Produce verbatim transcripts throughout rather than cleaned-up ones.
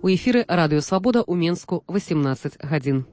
У эфіры Радыё Свабода ў Менску восемнадцать гадзін.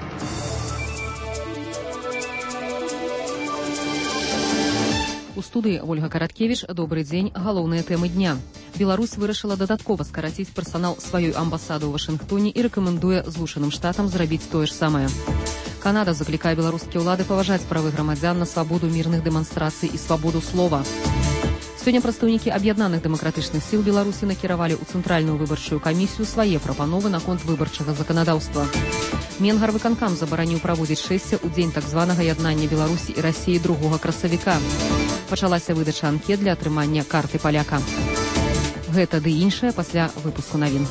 У студыі Ольга Караткевіч. Добры дзень. Галоўныя тэмы дня. Беларусь вырашыла дадаткова скараціць персанал сваёй амбасады ў Вашынгтоне і рэкамендуе Злучаным Штатам зрабіць тое ж самае. Канада заклікае беларускія ўлады паважаць правы грамадзян на свабоду мірных дэманстрацый і свабоду слова. Сёння прадстаўнікі аб'яднаных дэмакратычных сіл Беларусі накіравалі ў Цэнтральную выбарчую камісію свае прапановы наконт выбарчага заканадаўства. Менгарвыканкам забараніў праводзіць шэсце ў дзень так званага яднання Беларусі і Расіі другога красавіка. Пачалася выдача анкет для атрымання карты паляка. Гэта ды іншае пасля выпуску навін.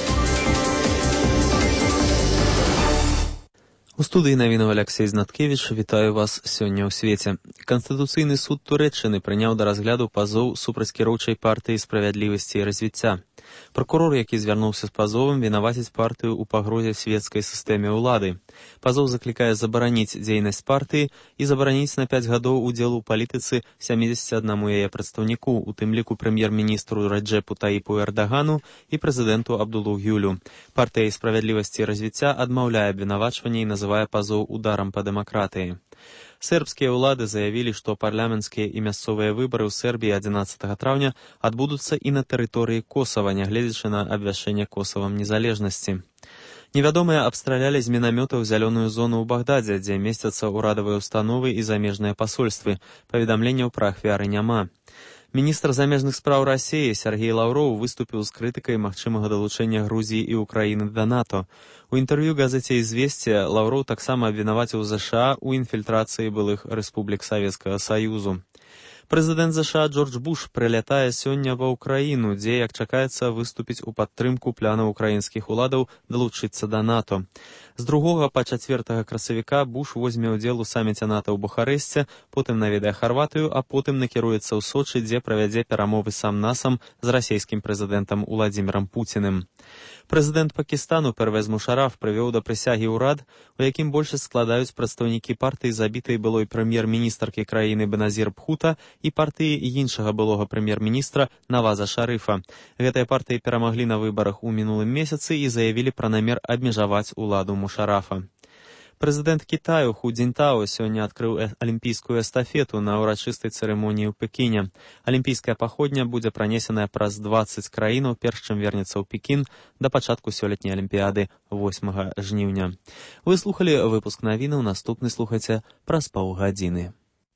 У студыі навінаў Аляксей Знаткевіч. Вітаю вас сёння ў свеце. Канстытуцыйны суд Турэччыны прыняў да разгляду пазоў супраць кіроўчай партыі справядлівасці і развіцця. Пракурор, які звярнуўся з пазовам, вінаваціць партыю ў пагрозе свецкай сістэме ўлады. Пазоў заклікае забараніць дзейнасць партыі і забараніць на пяць гадоў удзел у палітыцы сямідзесяці аднаму яе прадстаўніку, у тым ліку прэм'ер-міністру Раджэпу Таіпу Эрдагану і прэзідэнту Абдулу Гюлю. Партыя справядлівасці і развіцця адмаўляе абвінавачванне і называе пазоў ударам па дэмакратыі. Сербскія ўлады заявілі, што парламенцкія і мясцовыя выбары ў Сербіі адзінаццатага траўня адбудуцца і на тэрыторыі Косава, нягледзячы на абвяшчэнне Косавам незалежнасці. Невядомыя абстралялі з мінамётаў зялёную зону ў Багдадзе, дзе месцяцца ўрадавыя установы і замежныя пасольствы. Паведамленняў пра ахвяры няма. Міністр замежных спраў Расіі Сергей Лаўроў выступіў з крытыкай магчымага далучэння Грузіі і Украіны да НАТО. У інтэрв'ю газеце «Известия» Лаўроў таксама абвінаваціў ЗША ў інфільтрацыі былых рэспублік Савецкага Саюзу. Прэзідэнт ЗША Джордж Буш прылятае сёння ва ўкраіну, дзе, як чакаецца, выступіць у падтрымку планаў украінскіх уладаў далучыцца да НАТО. З другога па чацвёртага красавіка Буш возьме ўдзел у саміце НАТО ў Бухарэсце, потым наведае Харватыю, а потым накіруецца ў Сочы, дзе правядзе перамовы сам-насам з расійскім прэзідэнтам Уладзімірам Пуціным. Прэзідэнт Пакістану Первез Мушараф прывёў да прысягі ўрад, у якім большасць складаюць прадстаўнікі партыі забітай былой прэм'ер-міністркі краіны Беназір Бхута і партыі іншага былога прэм'ер-міністра Наваза Шарыфа. Гэтыя партыі перамаглі на выбарах у мінулым месяцы і заявілі пра намер абмежаваць уладу Мушарафа. Прэзідэнт Кітаю Ху Цзіньтао сёння адкрыў алімпійскую эстафету на ўрачыстай цырымоніі ў Пекіне. Алімпійская паходня будзе пранесеная праз дваццаць краінаў, перш чым вернецца ў Пекін да пачатку сёлетняй алімпіяды восьмага жніўня. Вы слухалі выпуск навінаў, наступны слухайце праз паўгадзіны.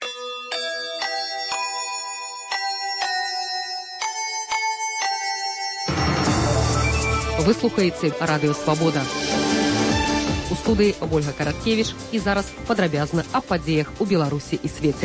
Вы слухаеце Радыё Свабода. У студыі Ольга Караткевіч і зараз падрабязна аб падзеях у Беларусі і свеце.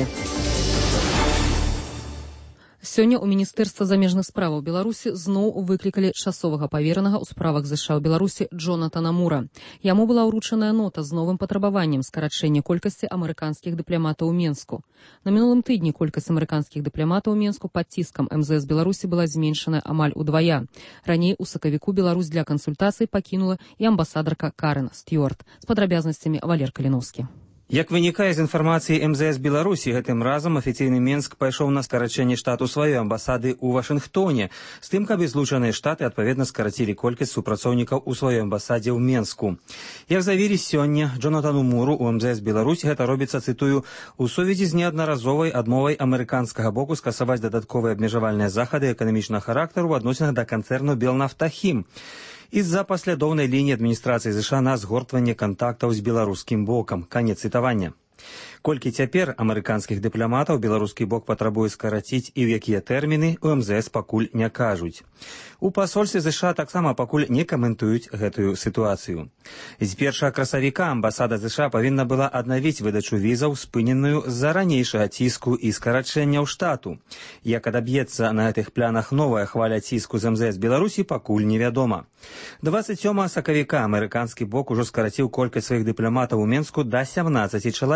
Сёння ў Міністэрства замежных справаў Беларусі зноў выклікалі часовага паверанага ў справах ЗША ў Беларусі Джонатана Мура. Яму была ўручаная нота з новым патрабаваннем скарачэння колькасці амерыканскіх дыпламатаў у Менску. На мінулым тыдні колькасць амерыканскіх дыпламатаў у Менску пад ціскам эм зэ эс Беларусі была зменшана амаль удвая. Раней у сакавіку Беларусь для кансультацый пакінула і амбасадарка Карен Стюарт. З падрабязнасцямі Валер Каліновскі. Як вынікае з інфармацыі эм зэ эс Беларусі, гэтым разам афіцыйны Менск пайшоў на скарачэнне штату сваёй амбасады ў Вашынгтоне, з тым, каб і Злучаныя Штаты адпаведна скарацілі колькасць супрацоўнікаў у сваёй амбасадзе ў Менску. Як заявілі сёння Джонатану Муру ў эм зэ эс Беларусі, гэта робіцца, цытую, у сувязі з неаднаразовай адмовай амерыканскага боку скасаваць дадатковыя абмежавальныя захады эканамічнага характару ў адносінах да канцэрну Белнафтахім из-за паслядоўнай лініі адміністрацыі ЗША на згортванне кантактаў з беларускім бокам. Канец цытавання. Колькі цяпер амерыканскіх дыпламатаў беларускі бок патрабуе скараціць і ў якія тэрміны, у эм зэ эс пакуль не кажуць. У пасольстве ЗША таксама пакуль не каментуюць гэтую сітуацыю. З першага красавіка амбасада ЗША павінна была аднавіць выдачу візаў, спыненую з-за ранейшага ціску і скарачэнняў штату. Як адаб'ецца на гэтых планах новая хваля ціску з эм зэ эс Беларусі, пакуль невядома. дваццаць сёмага сакавіка амерыканскі бок ужо скараціў колькасць сваіх дыпламатаў у Менску да сямнаццаці чалавек.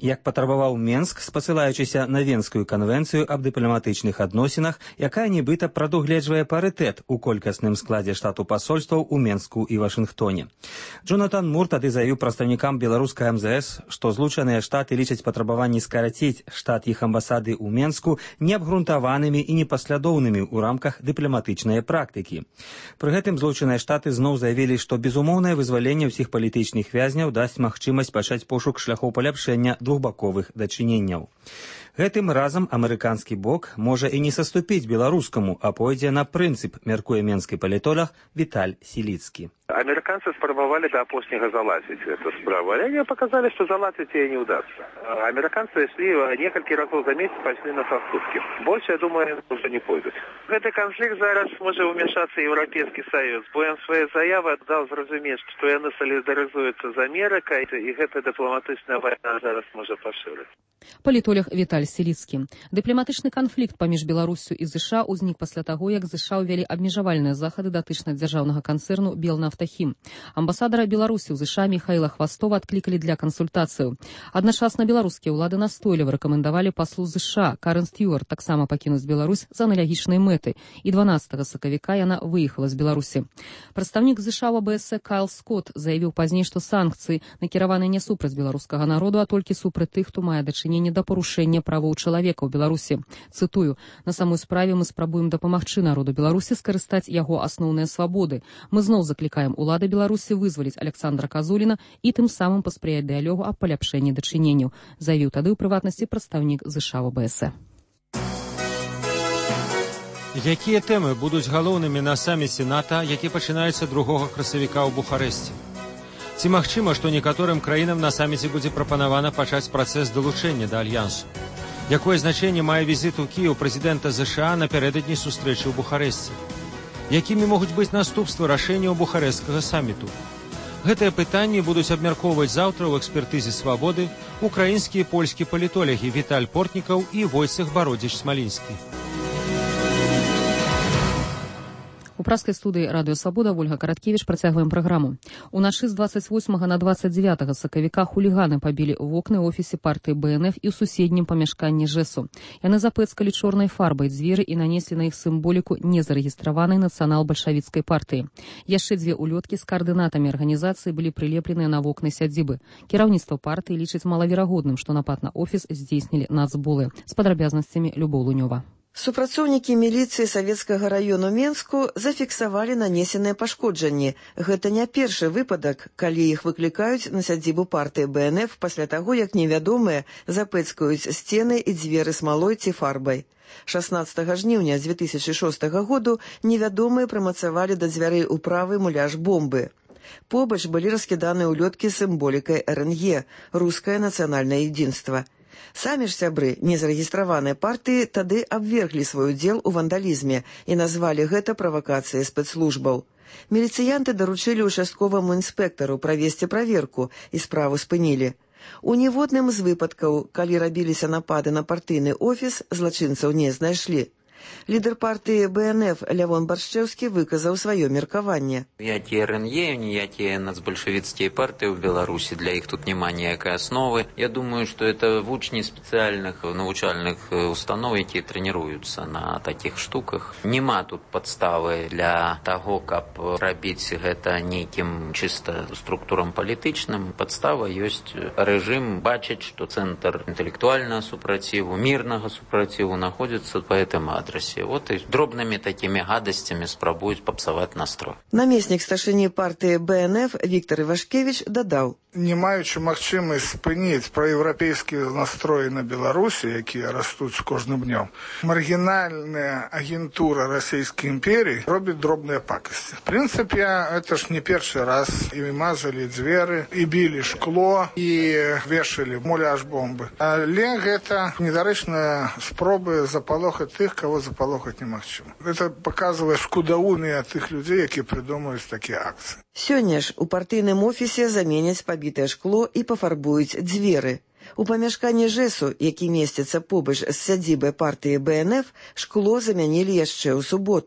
як патрабаваў Менск, спасылаючыся на Венскую канвенцыю аб дыпламатычных адносінах, якая нібыта прадугледжвае парытэт у колькасным складзе штату пасольстваў у Менску і Вашынгтоне. Джонатан Мур тады заявіў прадстаўнікам беларускай эм зэ эс, што злучаныя штаты лічаць патрабаванні скараціць штат іх амбасады ў Менску неабгрунтаванымі і непаслядоўнымі ў рамках дыпламатычнай практыкі. Пры гэтым злучаныя штаты зноў заявілі, што безумоўнае вызваленне ўсіх палітычных вязняў дасць магчымасць пачаць пошук шляхоў паляпшэння двухбаковых дачыненняў. Гэтым разам амерыканскі бок можа і не саступіць беларускаму, а пойдзе на прынцып, мяркуе менскі палітолог Віталь Сіліцкі. Американцы спробовали до опоснего залазить эту справу, а они показали, что залазить ей не удастся. Американцы шли несколько разов за месяц, пошли на соступки. Больше, я думаю, уже не пойдут. В этот конфликт зараз может вмешаться Европейский Союз. Бо он своей заявы дал зразумець, что они солидаризуются с Америкой, и эта дипломатичная война зараз может поширить. Палітолог Віталь Сіліцкі. Дыпламатычны канфлікт паміж Беларуссю і ЗША ўзнік пасля таго, як ЗША ўвялі абмежавальныя захады датычна дзяржаўнага канцэрну «Белнафтахім». Амбасадара Беларусі ў ЗША Міхаіла Хвастова адклікалі для кансультацыяў. Адначасна беларускія ўлады настойліва рэкамендавалі паслу ЗША Карен Стюарт таксама пакінуць Беларусь за аналагічнай мэты, і дванаццатага сакавіка яна выехала з Беларусі. Прадстаўнік ЗША ў а бэ эс э Кайл Скотт заявіў пазней, што санкцыі накіраваны не супраць беларускага народу, а толькі супраць тых, хто мае дачыненне да парушэння правоў чалавека ў Беларусі. Цытую: «На самой справе мы спрабуем дапамагчы народу Беларусі скарыстаць яго асноўныя свабоды. Мы зноў заклікаем улады Беларусі вызваліць Александра Казуліна і тым самым паспрыяць дыялогу аб паляпшэнні дачыненняў», заявіў тады ў прыватнасці прадстаўнік ЗША ў а бэ эс э. Якія тэмы будуць галоўнымі на саміце НАТО, які пачынаецца другога красавіка ў Бухарэсце? Ці магчыма, што некаторым краінам на саміце будзе прапанавана пачаць працэс далучэння да альянсу? Якое значэнне мае візіт у Кіеў прэзідэнта ЗША напярэдадні сустрэчы ў Бухарэсце? Якімі могуць быць наступствы рашэнняў бухарэсцкага саміту? Гэтыя пытанні будуць абмяркоўваць заўтра ў экспертызе «Свабоды» украінскі і польскі палітолагі Віталь Портнікаў і Войцэх Бародзіч-Смалінскі. У праскай студыі «Радыё Свабода» Ольга Караткевіч працягваем праграму. Уначы з дваццаць восьмага на дваццаць дзевятага сакавіка хуліганы пабілі вокны ў офісе партыі бэ эн эф і ў суседнім памяшканні ЖЭСу. Яны запэцкалі чорнай фарбай дзверы і нанеслі на іх сімволіку незарэгістраванай нацыянал-бальшавіцкай партыі. Яшчэ дзве ўлёткі з каардынатамі арганізацыі былі прылепленыя на вокны сядзібы. Кіраўніцтва партыі лічыць малаверагодным, што напад на офіс здзейснілі нацболы. З падрабязнасцямі Любоў Лунёва. Супрацоўнікі міліцыі савецкага раёну Менску зафіксавалі нанесеныя пашкоджанні. Гэта не першы выпадак, калі іх выклікаюць на сядзібу партыі бэ эн эф пасля таго, як невядомыя запэцкаюць сцены і дзверы смалой ці фарбай. шаснаццатага жніўня дзве тысячы шостага году невядомыя прымацавалі да дзвярэй управы муляж бомбы. Побач былі раскіданы ўлёткі з сімволікай эр эн ге – рускае нацыянальнае едзінства. Самі ж сябры незарэгістраванай партыі тады абверглі свой удзел у вандалізме і назвалі гэта правакацыяй спецслужбаў. Міліцыянты даручылі участковаму інспектару правесці праверку і справу спынілі. У ніводным з выпадкаў, калі рабіліся напады на партыйны офіс, злачынцаў не знайшлі. Лідер партии бэ эн эф Лявон Баршчэўскі выказаў сваё меркаванне. Ніякія эр эн е, ніякія нацбольшавіцкія партии в Беларуси, для их тут няма ніякай основы. Я думаю, что это вучні специальных навучальных установ, якія тренируются на таких штуках. Нема тут подставы для того, каб рабіць гэта нейкім чисто структурам палітычным. Подстава ёсць. Рэжым бачыць, что центр интеллектуального супраціву, мирного супраціву находится по этому адресу. Вот и дробными такими гадостями спробуют попсовать настрой. Намеснік старшыні партии бэ эн эф Віктор Івашкевіч дадаў: не маючы магчымасць спыніць праеўрапейскія настроі на Беларусі, якія растуць з кожным днём, маргінальная агентура расійскай імперіі робіць дробныя пакасці. В прынцыпе, это ж не першы раз. І мазалі дзверы, і білі шкло, і вешалі муляж бомбы. Але гэта недарэчныя спробы запалохаць тых, кого запалохаць немагчыма. Это паказвае шкудаўныя тых людзей, якія прыдумаюць такія акцыі. Сёння ж у партыйным офісе заменяць пабітае шкло і пафарбуюць дзверы. У памяшканні ЖЭСу, які месціцца побач з сядзібай партыі бэ эн эф, шкло замянілі яшчэ ў суботу.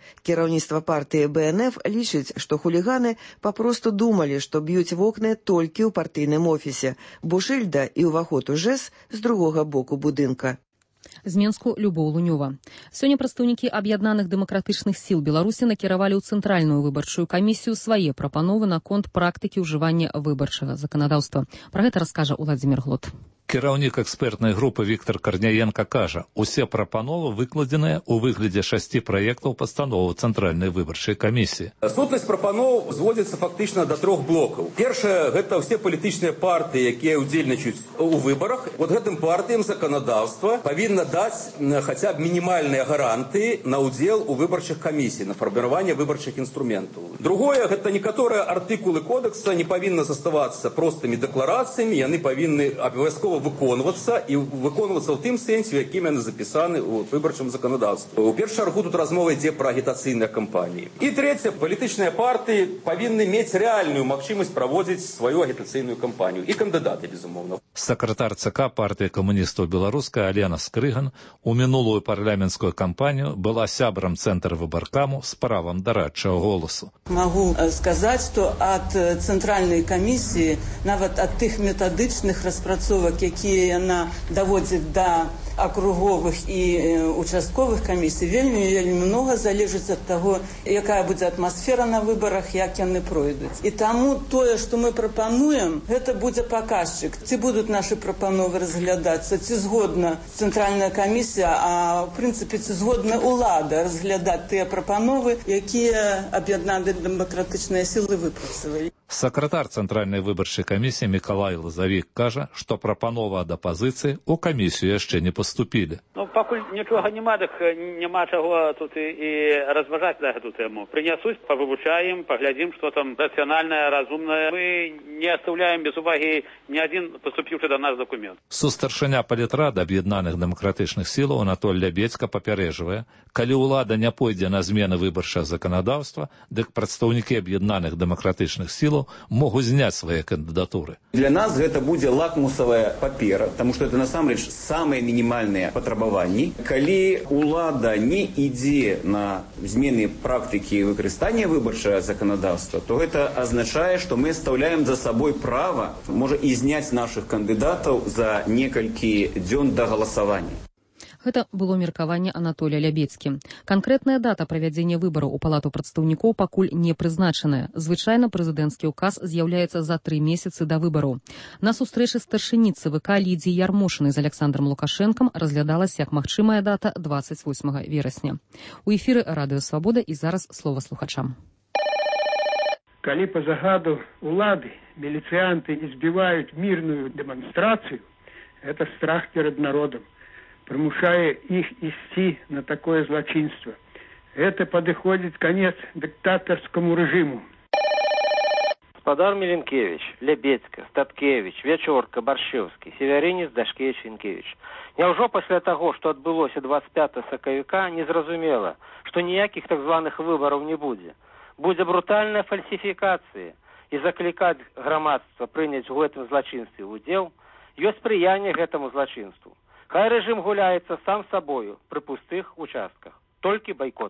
Кіраўніцтва партыі бэ эн эф лічыць, што хуліганы папросту думалі, што б'юць вокны толькі ў партыйным офісе, бо шыльда і ўваход у ЖЭС з другога боку будынка. З Менску Любоў Лунёва. Сёння прадстаўнікі аб'яднаных дэмакратычных сіл Беларусі накіравалі ў цэнтральную выбарчую камісію свае прапановы наконт практыкі ўжывання выбарчага заканадаўства. Пра гэта раскажа Уладзімір Глот. Кіраўнік экспертнай групы Віктор Карняенка кажа, усе прапановы выкладзеныя ў выглядзе шасці праектаў пастановы Цэнтральнай выбарчай камісіі. Сутнасць прапаноў зводзіцца фактычна да трох блокаў. Першае, гэта ўсе палітычныя партыі, якія ўдзельнічаюць у выбарах. Вот гэтым партыям заканадаўства павінна даць хаця б мінімальныя гарантыі на ўдзел у выбарчых камісій, на фарміраванне выбарчых інструментаў. Другое, гэта некаторыя артыкулы кодекса не павінны заставацца простымі дэкларацыямі, яны павінны абавязкова выконвацца і выконвацца ў тым сэнсе, якім яны запісаны ў выбарчым заканадаўстве. У першую чаргу тут размова ідзе пра агітацыйныя кампаніі. І трэцяе, палітычныя партыі павінны мець рэальную магчымасць праводзіць сваю агітацыйную кампанію. І кандыдаты, безумоўна. Сакратар ЦК партыі камуністаў беларускай Алена Скрыган у мінулую парламенцкую кампанію была сябрам цэнтра выбаркаму з правам дарадчага голасу. Магу сказаць, што ад цэнтральнай камісіі, нават ад тых метадычных распрацовак, якія яна даводзіць да акруговых і участковых камісій, вельмі вельмі многа залежыць ад таго, якая будзе атмасфера на выбарах, як яны пройдуць. І таму тое, што мы прапануем, гэта будзе паказчык. Ці будуць нашы прапановы разглядацца, ці згодна цэнтральная камісія, а ў прынцыпе ці згодна ўлада разглядаць тыя прапановы, якія аб'яднаныя дэмакратычныя сілы выпрацавалі. Сакратар Цэнтральнай выбарчай камісіі Мікалай Лазавік кажа, што прапанова ад апазіцыі ў камісію яшчэ не паступілі. Ну, пакуль нічога няма, так няма чаго тут і, і разважаць на гэту тэму. Прынясуць, павывучаем, паглядзім, што там рацыянальнае, разумнае. Мы не аставляем без увагі ні адзін паступіўшы да нас дакумент. Сустаршыня палітрада аб'яднаных дэмакратычных сілаў Анатоль Лябедзька папярэджвае, калі ўлада не пойдзе на змены выбарчага заканадаўства, дык прадстаўнікі аб'яднаных дэмакратычных сілаў могуць зняць свае кандыдатуры. Для нас гэта будзе лакмусавая папера, таму што это насамрэч самыя мінімальныя патрабаванні. Калі ўлада не ідзе на змены практыкі выкарыстання выбарчага заканадаўства, то гэта азначае, што мы стаўляем за сабой права, можа і зняць нашых кандыдатаў за некалькі дзён да галасавання. Гэта было меркаванне Анатолія Лябедзькі. Канкрэтная дата правядзення выбараў у палату прадстаўнікоў пакуль не прызначаная. Звычайна прэзідэнцкі ўказ з'яўляецца за тры месяцы да выбараў. На сустрэчы старшыні ЦВК Лідзіі Ярмошынай з Аляксандрам Лукашэнкам разглядалася як магчымая дата дваццаць восьмага верасня. У эфіры Радыё Свабода і зараз слова слухачам. Калі па загаду ўлады міліцыянты збіваюць мірную дэманстрацыю, гэта страх перад народам. Прымушае іх ісці на такое злачынство. Это падыходзіць канец дыктатарскаму рэжыму. Спадар Міленкевич, Лябедзька, Статкевич, Вячорка, Баршэўскі, Севярынец, Дашкевич, Шенкевич. Няўжо пасля таго, што адбылося дваццаць пятага сакавіка, незразумела, што ніякіх так званых выбараў не будзе. Будзе брутальная фальсіфікацыя, і заклікаць грамадства прыняць у гэтым злачынстве ўдзел ёсць спрыянне гэтаму злачынству. Хай рэжым гуляецца сам сабою пры пустых участках. Толькі байкот.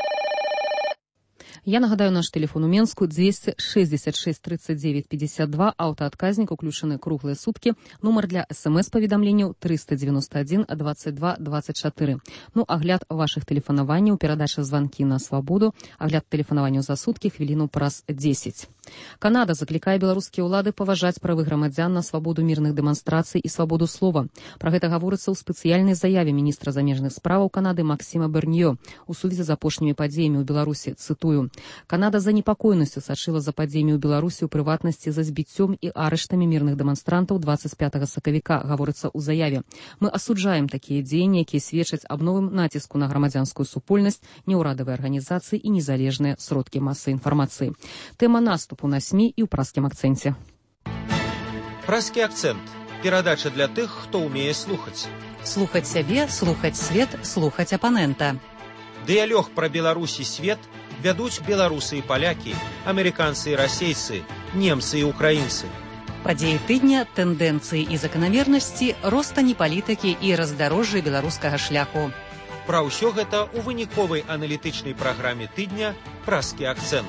Я нагадаю наш телефон у Менску двести шестьдесят шесть тридцать девять пятьдесят два, аўтаадказнік уключаны круглыя суткі, нумар для смс-паведамленняў триста девяносто один двадцать два двадцать четыре. Ну, агляд вашых тэлефанаванняў, перадача званкі на свабоду, агляд тэлефанаванняў за суткі, хвіліну праз десять. Канада заклікае беларускія ўлады паважаць правы грамадзян на свабоду мірных дэманстрацый і свабоду слова. Пра гэта гаворыцца ў спецыяльнай заяве міністра замежных справаў Канады Максіма Берньё у сувязі з апошнімі падзеямі ў Беларусі. Цытую: Канада за непакойнасцю сачыла за падзеямі ў Беларусі, у прыватнасці за збіццём і арыштамі мірных дэманстрантаў двадцать пятага сакавіка, гаворыцца ў заяве. Мы асуджаем такія дзеянні, якія сведчаць аб новым націску на грамадзянскую супольнасць, неўрадавыя арганізацыі і незалежныя сродкі масавай інфармацыі. Тэма наступу на СМІ і ў праскім акцэнце. Праскі акцэнт. Перадача для тых, хто ўмее слухаць. Слухаць сябе, слухаць свет, слухаць апанента. Дыялог пра Беларусь і свет вядуць беларусы і палякі, амерыканцы і расейцы, немцы і украінцы. Падзеі тыдня, тэндэнцыі і заканамернасці, ростані палітыкі і раздарожжы беларускага шляху. Пра ўсё гэта ў выніковай аналітычнай праграме тыдня «Праскі акцэнт».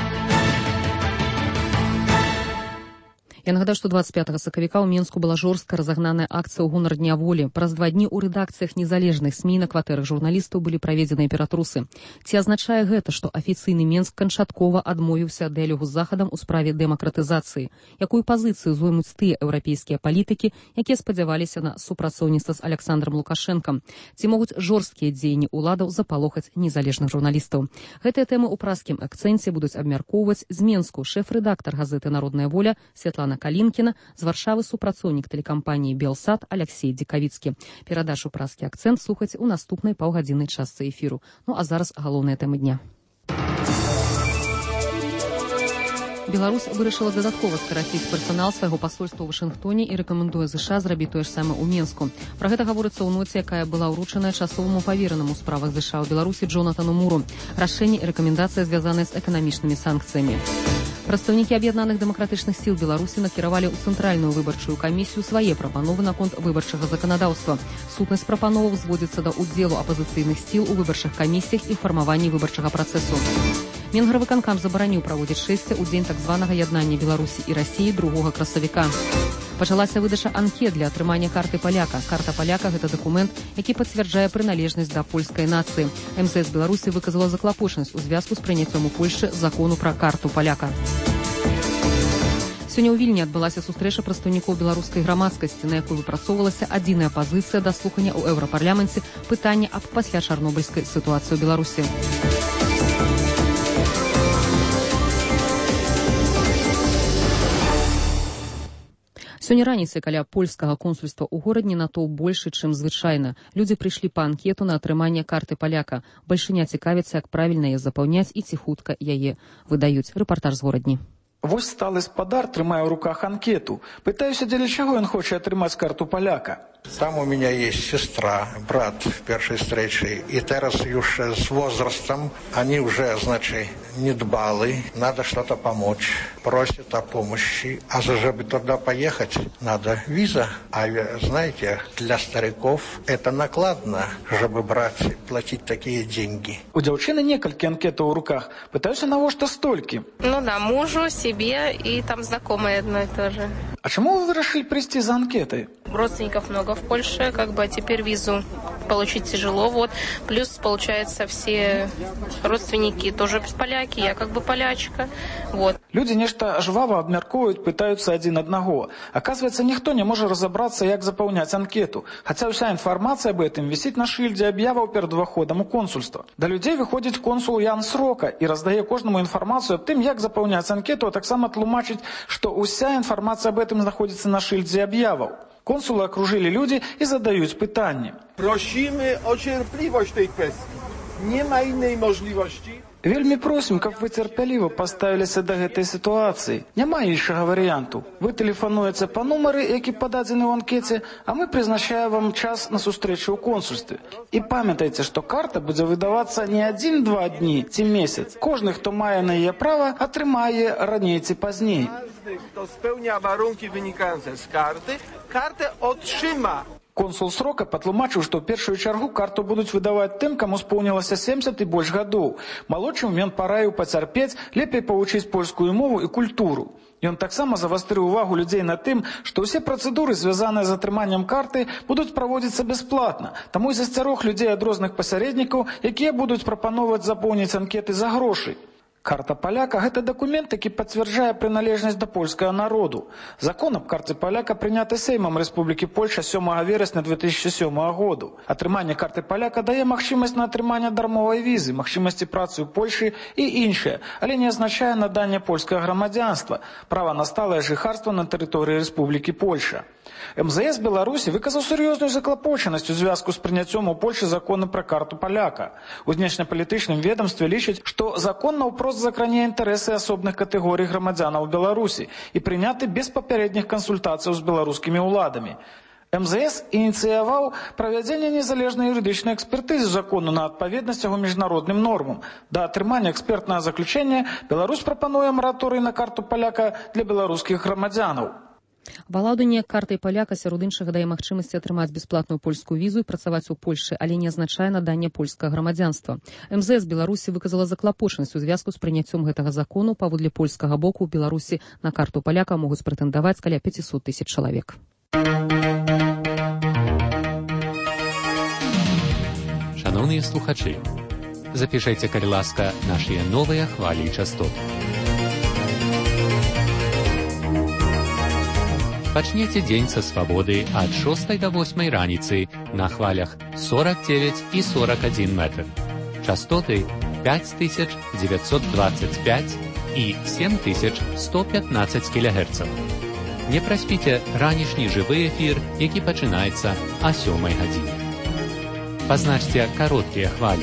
Я нагадаю, што двадцать пятага сакавіка ў Менску была жорстка разагнаная акцыя ў гонар Дня волі. Праз два дні ў рэдакцыях незалежных СМІ на кватэрах журналістаў былі праведзеныя ператрусы. Ці азначае гэта, што афіцыйны Менск канчаткова адмовіўся ад дыялогу з Захадам у справе дэмакратызацыі? Якую пазіцыю зоймуць тыя еўрапейскія палітыкі, якія спадзяваліся на супрацоўніцтва з Аляксандрам Лукашэнкам? Ці могуць жорсткія дзеянні ўладаў запалохаць незалежных журналістаў? Гэтыя тэмы ў праскім акцэнце будуць абмяркоўваць з Менску шэф-рэдактар газеты «Народная воля» Святлана Калінкіна, з Варшавы супрацоўнік тэлекампаніі «Белсат» Аляксей Дзікавіцкі. Перадачу «Праскі акцэнт» слухаць у наступнай паўгадзіннай частцы эфіру. Ну а зараз галоўныя тэмы дня. Беларусь вырашыла дадаткова скараціць персанал свайго пасольства ў Вашынгтоне і рэкамендуе ЗША зрабіць тое ж самае ў Менску. Пра гэта гаворыцца ў ноце, якая была ўручаная часоваму паверанаму ў справах ЗША ў Беларусі Джонатану Муру. Рашэнне і рэкамендацыя звязаныя з эканамічнымі санкцыямі. Прадстаўнікі аб'яднаных дэмакратычных сіл Беларусі накіравалі ў цэнтральную выбарчую камісію свае прапановы наконт выбарчага заканадаўства. Сутнасць прапановаў зводзіцца да ўдзелу апазіцыйных сіл у выбарчых камісіях і фармаванні выбарчага працэсу. Менгарвыканкам забараніў праводзіць шэсце ў дзень так званага яднання Беларусі і Расіі другога красавіка. Пачалася выдача анкет для атрымання карты паляка. Карта паляка – гэта дакумент, які пацвярджае прыналежнасць да польскай нацыі. эм зэ эс Беларусі выказала заклапочанасць у звязку з прыняццём у Польшчы закону пра карту паляка. Сёння ў Вільні адбылася сустрэча прадстаўнікоў беларускай грамадскасці, на якой выпрацоўвалася адзіная пазіцыя да слухання ў еўрапарламенце пытання аб пасля-чарнобыльскай сітуацыі ў Беларусі. Сёння раніцай каля польскага консульства ў горадзе натоўп большы, чым звычайна. Людзі прыйшлі па анкету на атрыманне карты паляка. Бальшыня цікавіцца, як правільна яе запаўняць і ці хутка яе выдаюць. Рэпартаж з горадні. Вось сталы спадар трымае ў руках анкету. Пытаюся, дзеля чаго ён хоча атрымаць карту паляка. Там у меня есть сестра, брат в первой встрече, и teraz już с возрастом они уже, значит, недбалы, надо что-то помочь, просят о помощи, а чтобы туда поехать, надо виза, а знаете, для стариков это накладно, чтобы брать, платить такие деньги. У дзяўчыны некалькі анкетаў у руках, пытаюся, навошта столькі? Ну да, мужу, себе и там знакомые одно и то же. А чему вы решили прийти за анкетой? Родственников много в Польше, как бы, а теперь визу получить тяжело, вот. Плюс, получается, все родственники тоже поляки, я как бы полячка, вот. Люди нешта жваво обмяркуют, пытаются один одного. Оказывается, никто не может разобраться, как заполнять анкету. Хотя вся информация об этом висит на шильде объяваў перед выходом у консульства. До людей выходит консул Ян Срока и раздае кожному информацию об тем, как заполнять анкету, а так само тлумачить, что вся информация об этом находится на шильде объяваў. Консулы окружили люди и задают pytanie. Prosimy o cierpliwość tej kwestii. Nie ma innej możliwości. Вельмі просім, каб вы цярпяліва паставіліся да гэтай сітуацыі. Няма іншага варыянту. Вы тэлефануеце па нумары, які пададзены ў анкеце, а мы прызначаем вам час на сустрэчу ў консульстве. І памятайце, што карта будзе выдавацца не адзін-два дні ці месяц. Кожны, хто мае на яе права, атрымае раней ці пазней. Każdy, kto spełnia warunki wynikające z karty, kartę otrzyma. Консул Срока патлумачыў, што ў першую чаргу карту будуць выдаваць тым, каму споўнілася семьдесят і больш гадоў. Малодшым ён параіў пацярпець, лепей павучыць польскую мову і культуру. Ён таксама завастрыў увагу людзей на тым, што ўсе працэдуры, звязаныя з атрыманнем карты, будуць праводзіцца бясплатна. Таму і засцярог людзей ад розных пасярэднікаў, якія будуць прапановаць запоўніць анкеты за грошы. Карта паляка – гэта дакумент, які пацвярджае прыналежнасць да польскага народу. Закон аб карце паляка прыняты Сеймам Рэспублікі Польша сёмага верасня две тысячи сёмага году. Атрыманне карты паляка дае магчымасць на атрыманне дармовай візы, магчымасці працы ў Польшы і іншае, але не азначае наданне польскага грамадзянства, права на сталае жыхарства на тэрыторыі Рэспублікі Польша. эм зэ эс Беларусі выказаў сур'ёзную заклапочанасць у звязку з прыняццём у Польшы закону пра карту паляка. У знешнепалітычным ведомстве лічаць, што закон наўпрост закране інтарэсы асобных катэгорый грамадзянаў Беларусі і прыняты без папярэдніх кансультацыяў з беларускімі ўладамі. эм зэ эс ініцыяваў правядзенне незалежнай юрыдычнай экспертызы закону на адпаведнасць яго міжнародным нормам. Да атрымання экспертнага заключэння Беларусь прапануе мараторый на карту паляка для беларускіх грамадзянаў. Валаўданне картай паляка сярод іншага дае магчымасці атрымаць бясплатную польскую візу і працаваць у Польшы, але не азначае наданне польскага грамадзянства. эм зэ эс Беларусі выказала заклапочанасць у звязку з прыняццём гэтага закону. Паводле польскага боку ў Беларусі на карту паляка могуць прэтэндаваць каля пяцісот тысяч чалавек. Шановні слухачі, запишайте, калі ласка, наші новыя хвалі і частоты. Пачнеце дзень са свабоды ад шостай да восьмай раніцы на хвалях сорок девять і сорок один метр. Частоты пять тысяч девятьсот двадцать пять і семь тысяч сто пятнадцать кілогерцаў. Не праспіце ранішні жывы эфір, які пачынаецца а сёмай гадзіне. Пазначце кароткія хвалі.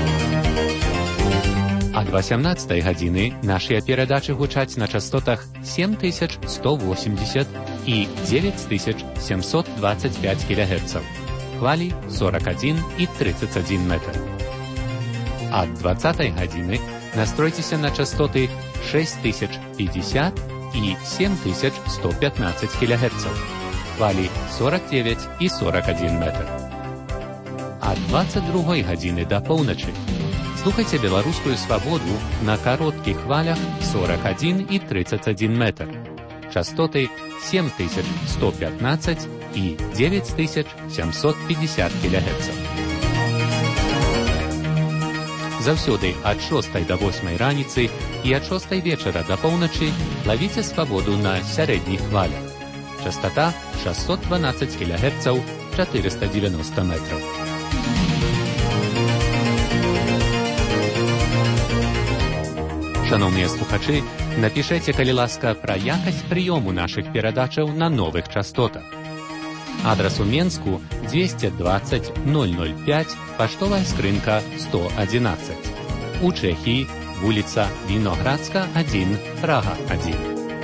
Ад восемнадцатай гадзіны нашыя перадачы гучаць на частотах семь тысяч сто восемьдесят і девять тысяч семьсот двадцать пять кілогерцаў. Хвалі сорок один і тридцать один метр. Ад двадцатай гадзіны настройцеся на частоты шесть тысяч пятьдесят і семь тысяч сто пятнадцать кілогерцаў. Хвалі сорок девять і сорок один метр. Ад двадцать другой гадзіны да поўначы слухайце беларускую свабоду на кароткіх хвалях сорок один і тридцать один метр. Частоты семь тысяч сто пятнадцать і девять тысяч семьсот пятьдесят кілогерцаў. Заўсёды ад шостай да восьмай раніцы і ад шостай вечара да поўначы лавіце свабоду на сярэдніх хвалях. Частота шестьсот двенадцать кілогерцаў, четыреста девяносто метров. Шановныя слухачы, напішайце, калі ласка, пра якасць прыёму нашых перадачаў на новых частотах. Адрас у Менску двести двадцать ноль ноль пять, паштовая скрынка сто одиннадцать. У Чэхіі вуліца Віноградска один, Прага один.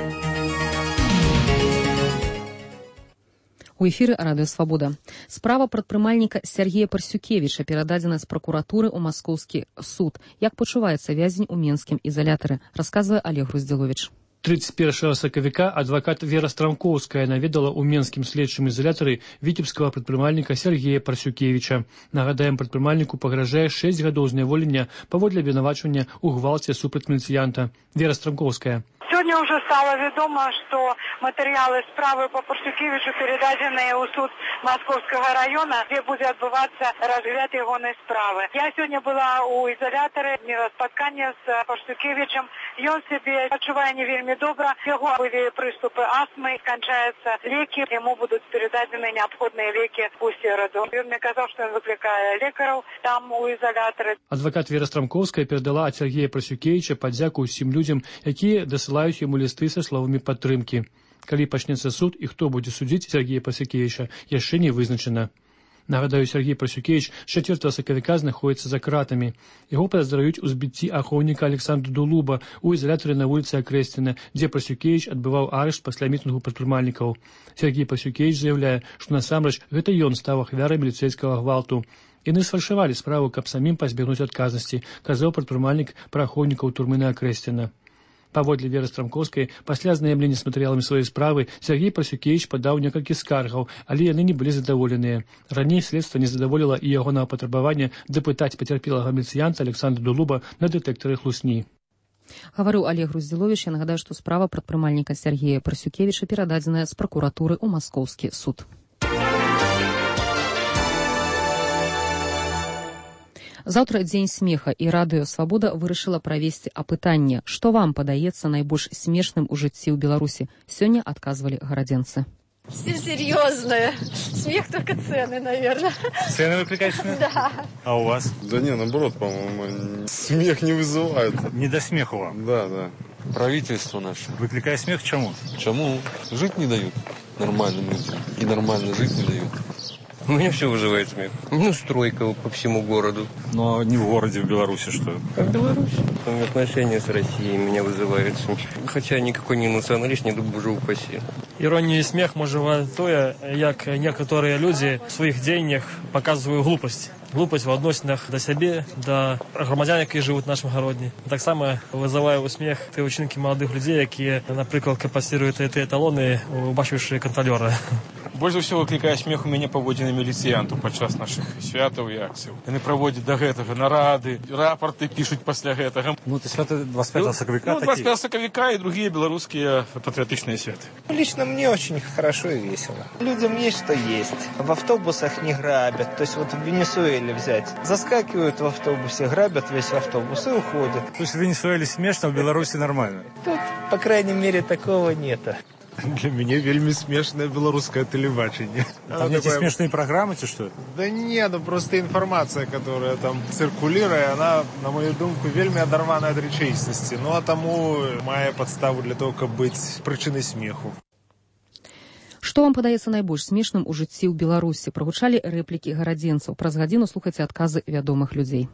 У эфіры радыё «Свабода». Справа прадпрымальніка Сергея Парсюкевіча перададзена з пракуратуры ў маскоўскі суд. Як пачуваецца вязень у менскім ізалятары, расказвае Олег Груздзіловіч. тридцать первого сакавіка адвокат Вера Страмкоўская наведала ў менскім следчым ізалятары віцебскага прадпрымальніка Сергея Парсюкевіча. Нагадаем, прадпрымальніку пагражае шесть гадоў зняволення паводле абвінавачвання ў гвалце супраць міліцыянта. Вера Страмкоўская. Сегодня уже стало ведомо, что материалы справы по Парсюкевичу передадены в суд Московского района, где будет отбываться разгляд его справы. Я сегодня была у изолятора, споткание с Парсюкевичем, и он себе, почувая не вельми добро, его были приступы астмы, кончаются леки, ему будут передадены необходные леки у середу. Он мне сказал, что он выкликает лекаров там у изолятора. Адвокат Вера Страмкоўская передала ад Сергея Парсюкевича падзяку ўсім людзям, якія дасылаюць ему лісты са словамі падтрымкі. Калі пачнецца суд і хто будзе судзіць Сергея Парсюкевича, яшчэ не вызначана. Нагадаю, Сергей Парсюкевич з чацвёртага сакавіка знаходіцца за кратамі. Яго падазраюць у збіцці ахоўніка Александра Дулуба у ізалятары на вуліцы Акрэсціна, дзе Парсюкевич адбываў арышт пасля мітынгу прадпрымальнікаў. Сергей Парсюкевич заяўляе, што насамрэч гэта ён стаў ахвярай міліцэйскага гвалту. Яны сфальшавалі справу, каб самім пазбегнуць адказнасці, казаў прадпрымальнік пра ахоўнікаў турмы на Акрэсціна. Паводле Веры Страмкоўскай, пасля азнаямлення з матэрыяламі сваёй справы, Сергей Парсюкевич падаў некалькі скаргаў, але яны не былі задаволеныя. Раней следства не задаволіла і ягонага патрабавання дапытаць пацярпелага міліцыянта Александра Дулуба на дэтэктары хлусні. Гаварыў Олег Груздзіловіч. Я нагадаю, што справа прадпрымальніка Сергея Парсюкевіча перададзеная з пракуратуры ў маскоўскі суд. Заўтра дзень смеха, і радыё «Свабода» вырашыла правесці апытанне, што вам падаецца найбольш смешным у жыцці ў Беларусі. Сёння адказвалі гарадзенцы. Все серьезное. Смех только цены, наверное. Цены выкликают смех? Да. А у вас? Да не, наоборот, по-моему, смех не вызывает. Не до смеха вам? Да, да. Правительство наше. Выкликает смех чему? Чему? Жить не дают нормальным людям. И нормально жить не дают. У меня все вызывает смех. Ну, стройка по всему городу. Ну, а не в городе, в Беларуси, что? А в Беларуси? Отношения с Россией меня вызывают смех. Хотя никакой не националист, не боже упаси. Іронія і сміх може бути, як некоторі люди в своїх діяннях показують глупость. глупасць ва адносінах да сябе, да грамадзян, якія жывуць у нашым гародні. Таксама вызывае ў смех тыя ўчынкі маладых людзей, якія, напрыклад, капасіруюць тыя талоны, убачыўшы кантралёра. Больш за ўсё выклікае смех у мяне паводзіны міліцыянтаў падчас нашых святаў і акцыяў. Яны праводзяць да гэтага нарады, рапорты пішуць пасля гэтага. Ну, это святы двадцать пятого сакавіка. Ну, двадцать пятого сакавіка и другие белорусские патриотичные святы. Лично мне очень хорошо и весело. Людям есть что есть. В автобусах не грабят. То есть вот в Венесуэле взять. Заскакивают в автобусе, грабят весь автобус и уходят. То есть в Венесуэле смешно, в Беларуси нормально? Тут, по крайней мере, такого нет. Для меня вельми смешное белорусское телебачение. Там эти такое... смешные программы, чи что? Да нет, ну просто информация, которая там циркулирует, она, на мою думку, вельми оторвана от речейственности. Ну а тому мае подставу для того, каб быць прычынай смеху. Што вам падаецца найбольш смешным у жыцці ў Беларусі? Прагучалі рэплікі гарадзенцаў. Праз гадзіну слухайце адказы вядомых людзей.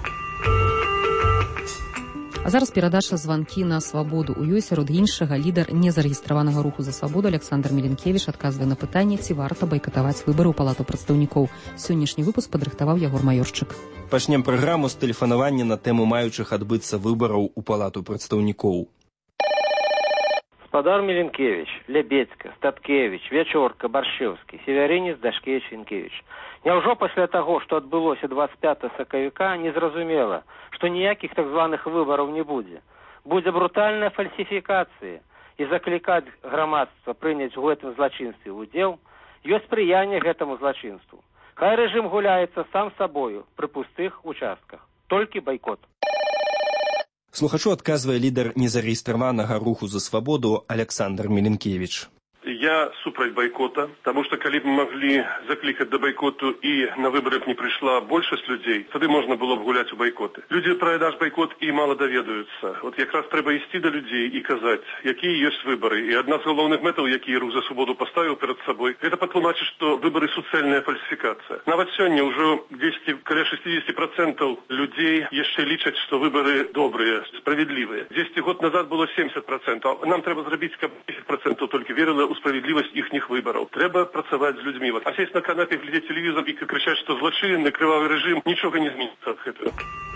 А зараз перадача званкі на свабоду. У ёй сярод іншага лідар незарэгістраванага руху за свабоду Александр Меленкевич адказвае на пытанне, ці варта байкатаваць выбары ў палату прадстаўнікоў. Сённяшні выпуск падрыхтаваў Ягор Маёрчык. Пачнем праграму з тэлефанавання на тэму маючых адбыцца выбараў у палату прадстаўнікоў. Спадар Меленкевич, Лебедька, Статкевич, Вячорка, Баршчэўскі, Севярынец, Дашкевич, Інкевич. Няўжо пасля таго, што адбылося двадцать пятого сакавіка, незразумела, што ніякіх так званых выбараў не будзе. Будзе брутальная фальсіфікацыя, і заклікаць грамадства прыняць у гэтым злачынстве ўдзел ёсць спрыянне гэтаму злачынству. Хай рэжым гуляецца сам сабою пры пустых участках. Толькі байкот. Слухачу адказвае лідар незарэгістраванага руху за свабоду Александр Меленкевич. Я супраць байкота, потому что калі б мы могли закликать до байкоту и на выборах не пришла большасць людей, тады можно было бы гулять у байкоты. Люди про наш байкот и мало доведаются. Вот как раз треба ісці до людей и казать, какие есть выборы. И одна з галоўных мэтаў, якія рух за свободу поставил перед собой, это патлумачыць, что выборы суцэльная фальсификация. Нават сёння уже десять, каля шестьдесят процентов людей яшчэ лічаць, что выборы добрые, справедливые. десять год назад было семьдесят процентов. Нам треба зрабіць, каб десять процентов только верило у справедливость ихних выборов. Треба працаваць з людьми. Вот. А сесть на канапе, глядеть телевизор и кричать, что злочинный, кровавый режим, ничего не изменится от этого.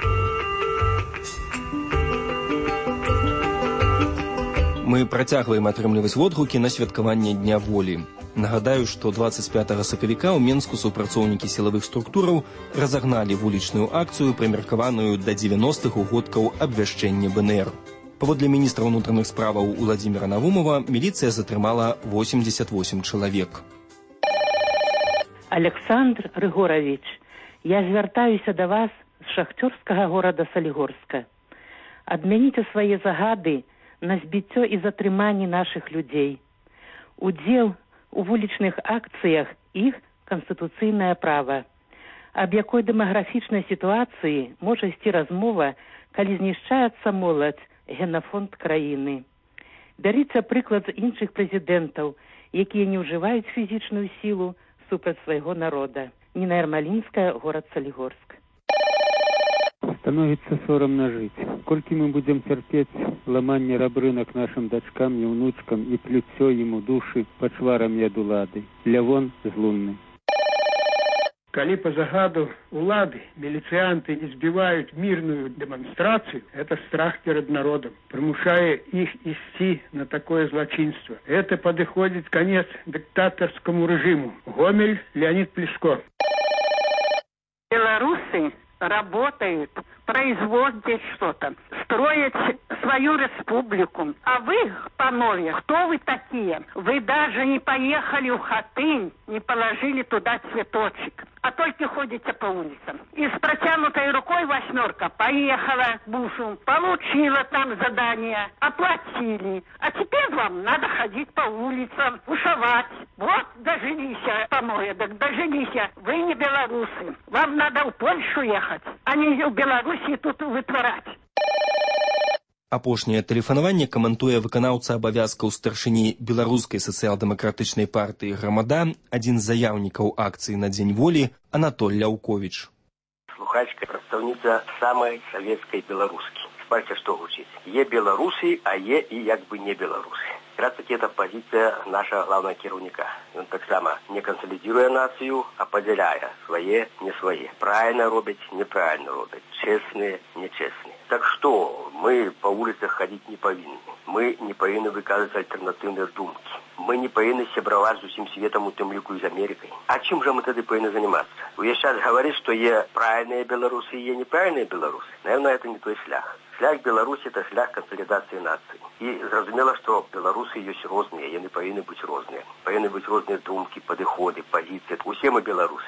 Мы працягваем атрымліваць водгукі на святкаванне Дня волі. Нагадаю, што двадцать пятого сакавіка ў Менску супрацоўнікі сілавых структураў разагналі вулічную акцыю, прымеркаваную да дзевяностых угодкаў абвяшчэння бэ эн эр. Паводле міністра ўнутраных справаў Уладзіміра Навумова, міліцыя затрымала восемьдесят восемь чалавек. Александр Рыгорович, я звяртаюся да вас з шахцёрскага горада Салігорска. Адмяніце свае загады на збіццё і затрыманне нашых людзей. Удзел у вулічных акцыях іх канстытуцыйнае права. Аб якой дэмаграфічнай сітуацыі можа ісці размова, калі знішчаецца моладзь, генафонд краіны. Бярыце прыклад з іншых прэзідэнтаў, якія не ўжываюць фізічную сілу супраць свайго народа. Ніна Ярмалінская, горад Салігорск. Становіцца сорамна жыць. Колькі мы будзем цярпець ламанне рабрынак нашым дачкам і ўнучкам і плюццё ім у душы пачварамі ад улады. Лявон з Лунны. Коли по загаду улады милицианты избивают мирную демонстрацию, это страх перед народом, примушая их идти на такое злочинство. Это подходит конец диктаторскому режиму. Гомель, Леонид Плешко. Белорусы работают, производят что-то, строят свою республику. А вы, панове, кто вы такие? Вы даже не поехали в Хатынь, не положили туда цветочек, а только ходите по улицам. И с протянутой рукой восьмерка поехала к бушу, получила там задание, оплатили. А теперь вам надо ходить по улицам, бушевать. Вот дожились, панове, так дожились. Вы не белорусы. Вам надо в Польшу ехать, а не в Беларуси тут вытворять. Апошняе тэлефанаванне каментуе выканаўца абавязкаў старшыні беларускай сацыял-дэмакратычнай партыі «Грамада», адзін з заяўнікаў акцыі на Дзень волі, Анатоль Ляўковіч. Слухачка, прадстаўніца самай савецкай беларускі. Спальце, што гучыць. Е беларусы, а е і як бы не беларусы. Якраз таки это позиция нашего главного кіраўніка. Он так само не консолидируя нацию, а поделяя свое, не свое. Правильно робить, неправильно робить. Честные, нечестные. Так что мы по улицах ходить не повинны. Мы не повинны выказывать альтернативные думки. Мы не повинны сябраваць з усім светом, у тым ліку і з Америкой. А чем же мы тогда повинны заниматься? Вы сейчас говорите, что есть правильные белорусы и есть неправильные белорусы. Наверное, это не той шлях. Шлях Беларуси – это шлях консолидации нации. И зразумела, что белорусы есть разные, и они повинны быть разные. Повинны быть разные думки, подходы, позиции. Усе мы белорусы.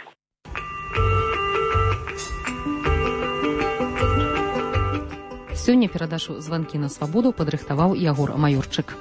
Сёння перадачу «Званкі на свабоду» падрыхтаваў Ягор Маёрчык.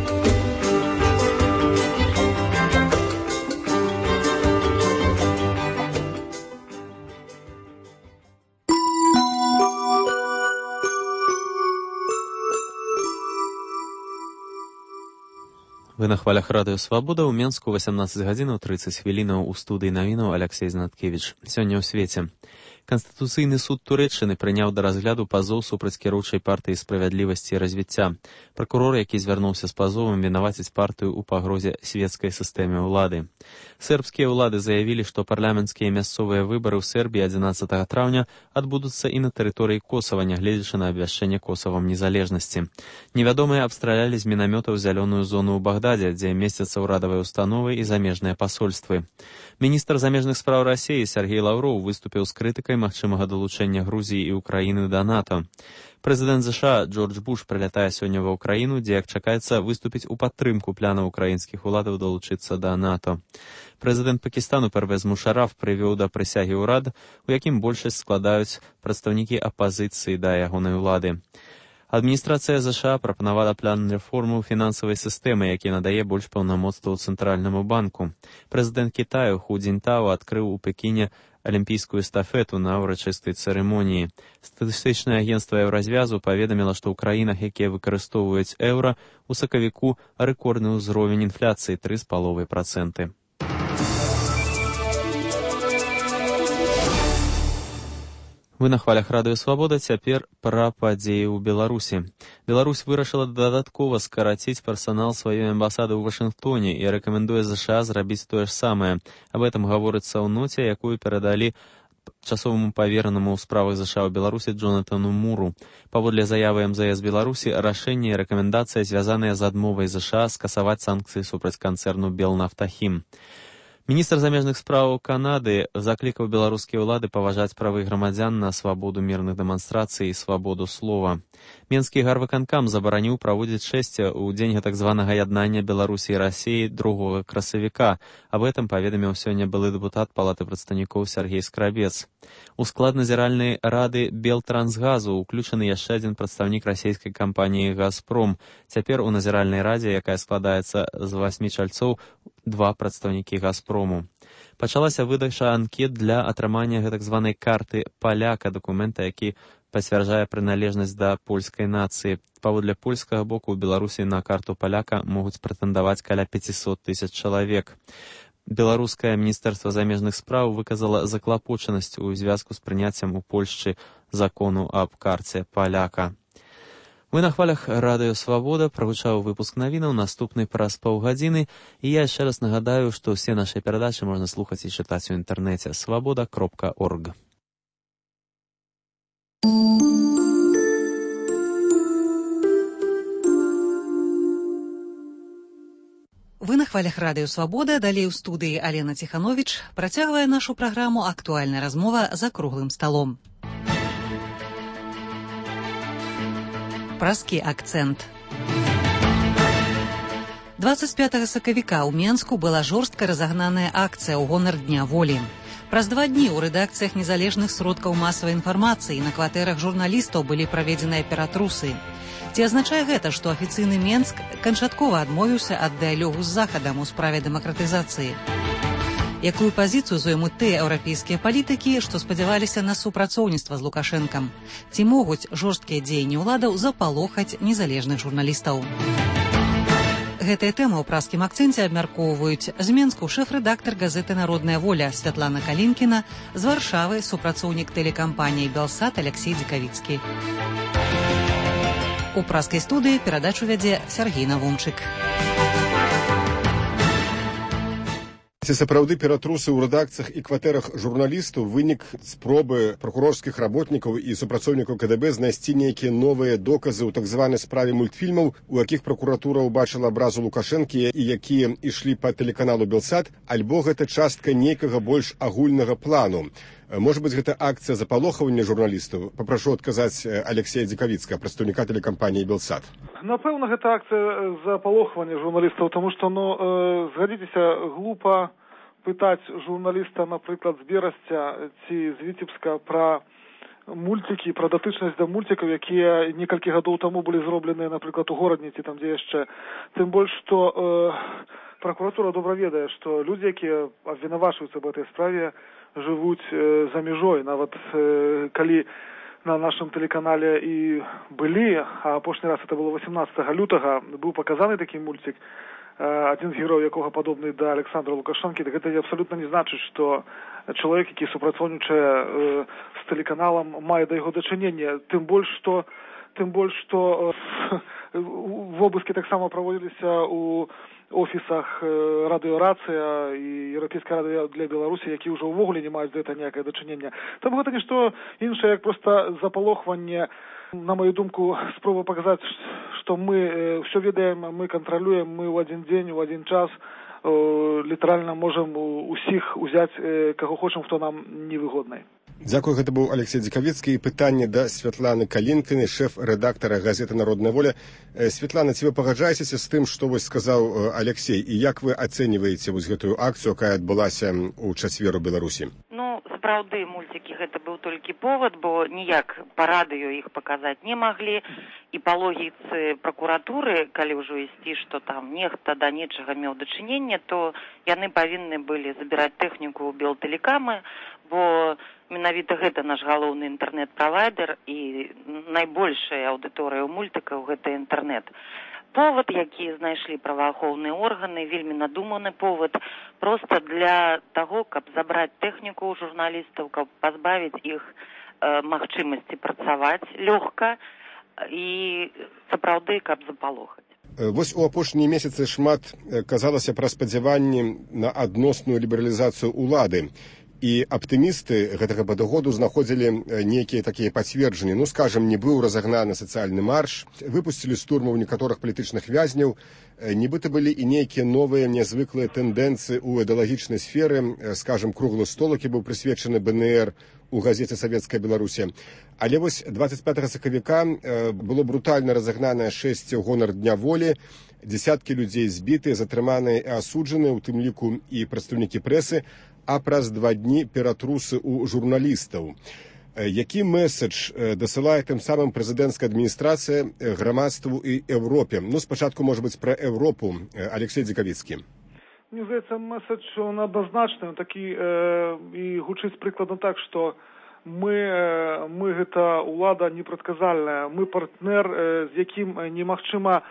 Вы на хвалях радыё «Свабода» ў Менску васямнаццаць гадзінаў трыццаць хвілінаў у студыі навінаў Аляксей Знаткевіч. Сёння ў свеце. Канстытуцыйны суд Турэччыны прыняў да разгляду пазоў супраць кіроўчай партыі справядлівасці і развіцця. Пракурор, які звярнуўся з пазовам, вінаваціць партыю ў пагрозе свецкай сістэме ўлады. Сербскія ўлады заявілі, што парламенцкія мясцовыя выбары ў Сербіі адзінаццатага траўня адбудуцца і на тэрыторыі Косава, нягледзячы на абвяшчэнне Косавам незалежнасці. Невядомыя абстралялі з мінамётаў зялёную зону ў Багдадзе, дзе месцяцца ўрадавыя установы і замежныя пасольствы. Міністр замежных спраў Расіі Сергей Лаўроў выступіў з крытыкай магчымага далучэння Грузіі і Украіны да НАТО. Прэзідэнт ЗША Джордж Буш прылятае сёння ва Ўкраіну, дзе, як чакаецца, выступіць у падтрымку плана ўкраінскіх уладаў далучыцца да НАТО. Прэзідэнт Пакістану Первез Мушараф прывёў да прысягі ўрад, у якім большасць складаюць прадстаўнікі апазіцыі да ягонай улады. Адміністрацыя ЗША прапанавала план рэформы фінансавай сістэмы, які надае больш паўнамоцтваў Цэнтральнаму банку. Прэзідэнт Кітаю Ху Цзіньтао адкрыў у Пекіне алімпійскую эстафету на ўрачыстай цырымоніі. Статыстычнае агенцтва Еўразвязу паведаміла, што ў краінах, якія выкарыстоўваюць еўра, у сакавіку рэкордны ўзровень інфляцыі тры з паловай працэнты. Вы на хвалях радыё «Свабода», цяпер пра падзеі ў Беларусі. Беларусь вырашыла дадаткова скараціць персанал сваёй амбасады ў Вашынгтоне і рэкамендуе ЗША зрабіць тое ж самае. Аб этом гаворыцца ў ноце, якую перадалі часоваму паверанаму ў справах ЗША ў Беларусі Джонатану Муру. Паводле заявы эм зэ эс Беларусі, рашэнне і рэкамендацыя звязаныя з адмовай ЗША скасаваць санкцыі супраць канцэрну «Белнафтахім». Міністр замежных спраў Канады заклікаў беларускія ўлады паважаць правы грамадзян на свабоду мірных дэманстрацый і свабоду слова. Менскі гарвыканкам забараніў праводзіць шэсце ў дзень так званага яднання Беларусі і Расіі другога красавіка. Аб этом паведаміў сёння былы дэпутат Палаты прадстаўнікоў Сергей Скрабец. У склад назіральнай рады Белтрансгазу ўключаны яшчэ адзін прадстаўнік расійскай кампаніі «Газпром». Цяпер у назіральнай радзе, якая складаецца з васьмі чальцоў, два прадстаўнікі «Газпрому». Пачалася выдача анкет для атрымання гэтак званай карты паляка, дакумента, які пацвярджае прыналежнасць да польскай нацыі. Паводле польскага боку, у Беларусі на карту паляка могуць прэтэндаваць каля пяцісот тысяч чалавек. Беларускае міністэрства замежных спраў выказала заклапочанасць у звязку з прыняццем у Польшчы закону аб карце паляка. Вы на хвалях радыё «Свабода», прагучаў выпуск навінаў, наступны праз паўгадзіны, і я яшчэ раз нагадаю, што ўсе нашы перадачы можна слухаць і чытаць у інтэрнэце свабода кропка орг. Вы на хвалях радыё «Свабода», далей у студыі Алена Ціхановіч працягвае нашу праграму «Актуальная размова за круглым сталом». Праскі акцэнт. дваццаць пятага сакавіка ў Менску была жорстка разагнаная акцыя ў гонар Дня волі. Праз два дні ў рэдакцыях незалежных сродкаў масавай інфармацыі на кватэрах журналістаў былі праведзеныя ператрусы. Ці азначае гэта, што афіцыйны Менск канчаткова адмовіўся ад дыялогу з Захадам у справе дэмакратызацыі? Якую пазіцыю зоймуць тыя еўрапейскія палітыкі, што спадзяваліся на супрацоўніцтва з Лукашэнкам? Ці могуць жорсткія дзеянні ўладаў запалохаць незалежных журналістаў? Гэтыя тэмы ў праскім акцэнце абмяркоўваюць з Менску шэф-рэдактар газеты «Народная воля» Святлана Калінкіна, з Варшавы супрацоўнік тэлекампаніі «Белсат» Аляксей Дзікавіцкі. У праскай студыі перадачу вядзе Сяргей Навумчык. Ці сапраўды ператрусы ў рэдакцыях і кватэрах журналістаў вынік спробы пракурорскіх работнікаў і супрацоўнікаў ка дэ бэ знайсці нейкія новыя доказы ў так званай справе мультфільмаў, у якіх пракуратура ўбачыла абразу Лукашэнкі і якія ішлі па тэлеканалу Белсат, альбо гэта частка нейкага больш агульнага плану. Можа быць, гэта акцыя запалохавання журналістаў? Папрашу адказаць Алексея Дзекавіцкага, прадстаўніка тэлекампаніі Белсат. Напэўна, гэта акцыя запалохавання журналістаў, таму што, ну, э, згадзіцеся, глупа пытаць журналіста, напрыклад, з Берасця ці з Віцебска пра мультики, пра датычнасць да мультикаў, якія некалькі гадоў таму былі зробленыя, напрыклад, у горадні ці там дзе яшчэ. Тым больш, што э, пракуратура добра ведае, што людзі, якія абвінавачваюцца ў гэтай справе, жывуць э, за мяжой. Нават э, калі на нашым тэлеканале і былі, а апошні раз это было восемнадцатага лютага, быў паказаны такі мультик, э, адзін з герояў якога падобны да Александра Лукашэнкі, так гэта абсалютна не значыць, што чалавек, які супрацоўнічае э, з тэлеканалам, мае да яго дачыненне. Тым больш, што тым больш, што э, вобыскі таксама праводзіліся ў офісах радыёрацыя і еўрапейская радыё для Беларусі, які ўжо ўвогуле не маюць да гэта ніякае дачынення. Там гэта нішто іншае, як проста запалохванне, на мою думку, спроба паказаць, што мы ўсё ведаем, мы кантралюем, мы ў адзін дзень, у адзін час літаральна можам усіх узяць, каго хочам, хто нам невыгодны. Дзякую, гэта быў Алексей Дзекавіцкі. І пытанне да Святланы Калінкіны, шэф-рэдактара газеты «Народная воля». Святлана, ці вы пагаджаецеся з тым, што вось сказаў Алексей, і як вы ацэньваеце вось гэтую акцыю, якая адбылася ў чацвер у Беларусі? Ну, сапраўды, мультики гэта быў толькі повод, бо ніяк па радыё іх паказаць не маглі, і па логіцы пракуратуры, калі ўжо ісці, што там нехта да нечага меў дачыненне, то яны павінны былі забіраць тэхніку ў Белтэлекамы, бо менавіта гэта наш галоўны інтэрнэт-правайдер і найбольшая аўдыторыя ў мультыкаў гэта інтэрнэт. Повод, які знайшлі праваахоўныя органы, вельмі надуманы повод, проста для таго, каб забраць тэхніку ў журналістаў, каб пазбавіць іх э, магчымасці працаваць лёгка і сапраўды, каб запалохаць. Вось у апошнія месяцы шмат казалася пра спадзяванні на адносную лібералізацыю ўлады. І аптымісты гэтага падыходу знаходзілі нейкія такія пацверджанні. Ну, скажам, не быў разагнаны сацыяльны марш, выпусцілі з турмаў некаторых палітычных вязняў, нібыта былі і нейкія новыя нязвыклыя тэндэнцыі ў ідэалагічнай сферы, скажам, круглы стол, які быў прысвечаны бэ эн ер у газеце «Савецкая Беларусі». Але вось дваццаць пятага сакавіка было брутальна разагнанае шэсце ў гонар Дня волі, дзесяткі людзей збітыя, затрыманыя і асуджаныя, у тым ліку і прадстаўнікі прэсы, а праз два дні ператрусы ў журналістаў. Які месседж дасылае тым самым прэзідэнцкая адміністрацыя грамадству і Еўропе? Ну, спачатку, можа быць, пра Еўропу. Алексей Дзекавіцкі. Мне здаецца, месседж он адназначны, такі э, і гучыць прыкладна так, што мы, э, мы гэта ўлада непрадказальная, мы партнер, э, з якім немагчыма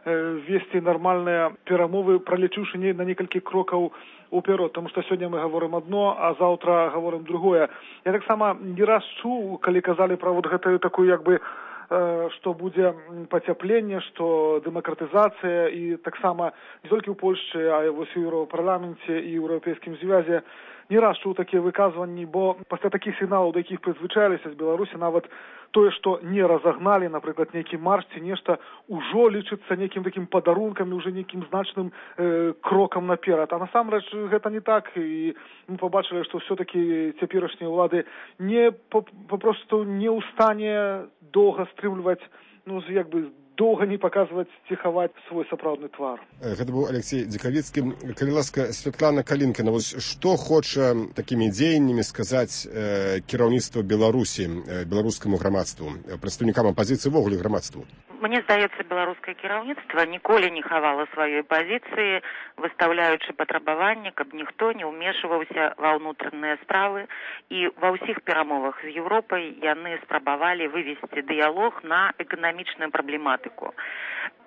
весці нармальныя перамовы, пралечыўшы на некалькі крокаў уперед, тому што сёння мы гаворым адно, а заўтра гаворым другое. Я таксама не раз чуў, калі казалі пра вот гэтую такую, як бы, э, што будзе пацяпленне, што дэмакратызацыя, і таксама не толькі ў Польшчы, а вось у Еўропарламенце і Еўрапейскім звязе. Не раз чуў такія выказванні, бо пасля такіх сігналаў, да якіх прызвычаіліся з Беларусі, нават тое, што не разагналі, напрыклад, нейкі марш ці нешта, ужо лічыцца нейкім такім падарункам, уже нейкім значным э, крокам наперад. А насамрэч гэта не так, і мы побачылі, што ўсё-такі цяперашнія ўлады не папросту не ў стане доўга стрымліваць, ну, як бы, доўга не паказваць, ціхаваць свой сапраўдны твар. Гэта быў Алексей Дзекавіцкі. Калі ласка, Святлана Калінкіна, вось што хоча такімі дзеяннямі сказаць э, кіраўніцтва Беларусі, э, беларускаму грамадству, прадстаўнікам апазіцыі, ввогуле грамадству? Мне здаецца, беларускае кіраўніцтва ніколі не хавала сваёй пазіцыі, выстаўляючы патрабаванне, каб ніхто не ўмешваўся ва ўнутраныя справы, і ва ўсіх перамовах з Еўропай яны спрабавалі вывесці дыялог на эканамічную праблематыку.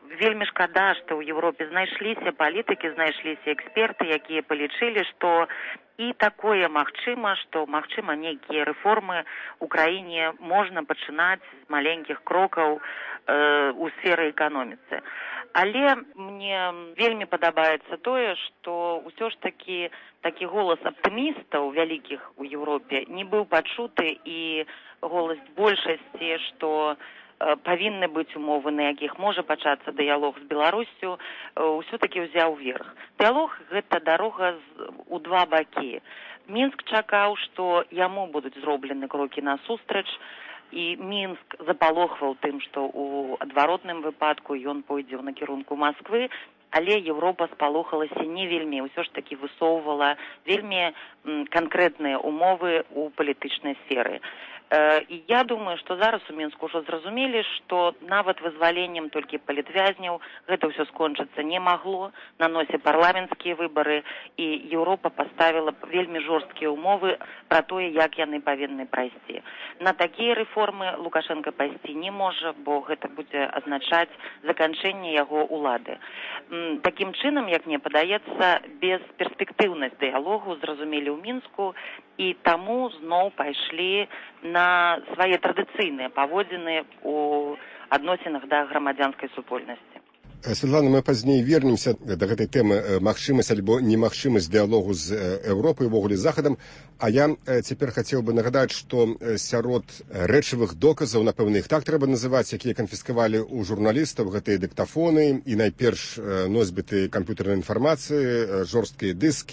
вельмі шкада, што ў Еўропе знайшліся палітыкі, знайшліся эксперты, якія палічылі, што і такое магчыма, што магчыма нейкія рэформы ў краіне можна пачынаць з маленькіх крокаў э, у сферы эканоміцы. Але мне вельмі падабаецца тое, што ўсё ж такі такі голас аптымістаў вялікіх у Еўропе не быў пачуты, і голас большасці, што э, павінны быць умовы, на якіх можа пачацца дыялог з Беларуссю, э, ўсё-такі ўзяў верх. Дыялог – гэта дарога з, у два бакі. Мінск чакаў, што яму будуць зроблены крокі насустрач, і Мінск запалохваў тым, што ў адваротным выпадку ён пойдзе ў накірунку Масквы, але Еўропа спалохалася не вельмі, ўсё ж такі высоўвала вельмі канкрэтныя умовы ў палітычнай сферы. І я думаю, што зараз у Мінску ўжо зразумелі, што нават вызваленнем толькі палітвязняў гэта ўсё скончыцца не магло, на носе парламенцкія выбары, і Еўропа паставіла вельмі жорсткія умовы пра тое, як яны павінны прайсці. На такія рэформы Лукашенко пайсці не можа, бо гэта будзе азначаць заканчэнне яго ўлады. Такім чынам, як мне падаецца, бесперспектыўнасць дыялогу зразумелі ў Мінску, і таму зноў пайшлі на свае традыцыйныя паводзіны ў адносінах да грамадзянскай супольнасці. Светлана, мы пазней вернемся да гэтай тэмы магчымасць альбо немагчымасць дыялогу з Еўропай, увогуле з Захадам, а я цяпер хацеў бы нагадаць, што сярод рэчавых доказаў, напэўна, іх так трэба называць, якія канфіскавалі ў журналістаў, гэтыя дыктафоны і найперш носьбіты камп'ютарнай інфармацыі, жорсткія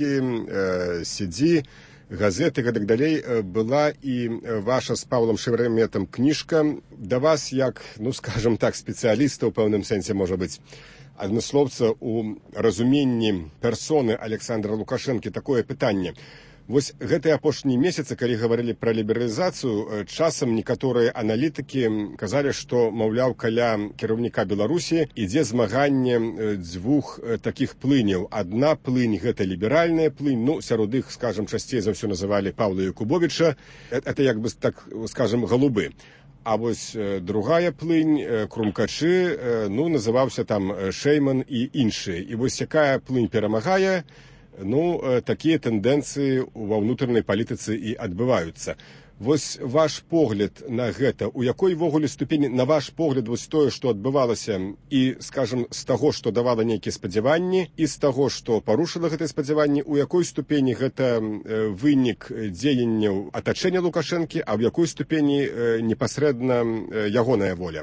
дыскі, си ді, газеты, гэтак далей, была і ваша з Паўлам Шерэметам кніжка. Да вас, як, ну, скажам так, спецыяліста ў пэўным сэнсе, можа быць, адмыслоўца ў разуменні персоны Александра Лукашэнкі, такое пытанне. Вось гэтыя апошнія месяцы, калі гаварылі пра лібералізацыю, часам некаторыя аналітыкі казалі, што, маўляў, каля кіраўніка Беларусі ідзе змаганне дзвюх такіх плыняў. Адна плынь – гэта ліберальная плынь, ну, сярод іх, скажам, часцей за ўсё называлі Паўла Якубовіча, это, як бы, так, скажам, галубы. А вось другая плынь, крумкачы, ну, называўся там Шэйман і іншыя. І вось якая плынь перамагае, ну, такія тэндэнцыі ва ўнутранай палітыцы і адбываюцца. Вось ваш погляд на гэта, у якой вогуле ступені, на ваш погляд, вось тое, што адбывалася, і, скажам, з таго, што давала нейкія спадзяванні, і з таго, што парушыла гэтыя спадзяванні, у якой ступені гэта вынік дзеянняў атачэння Лукашэнкі, а ў якой ступені непасрэдна ягоная воля?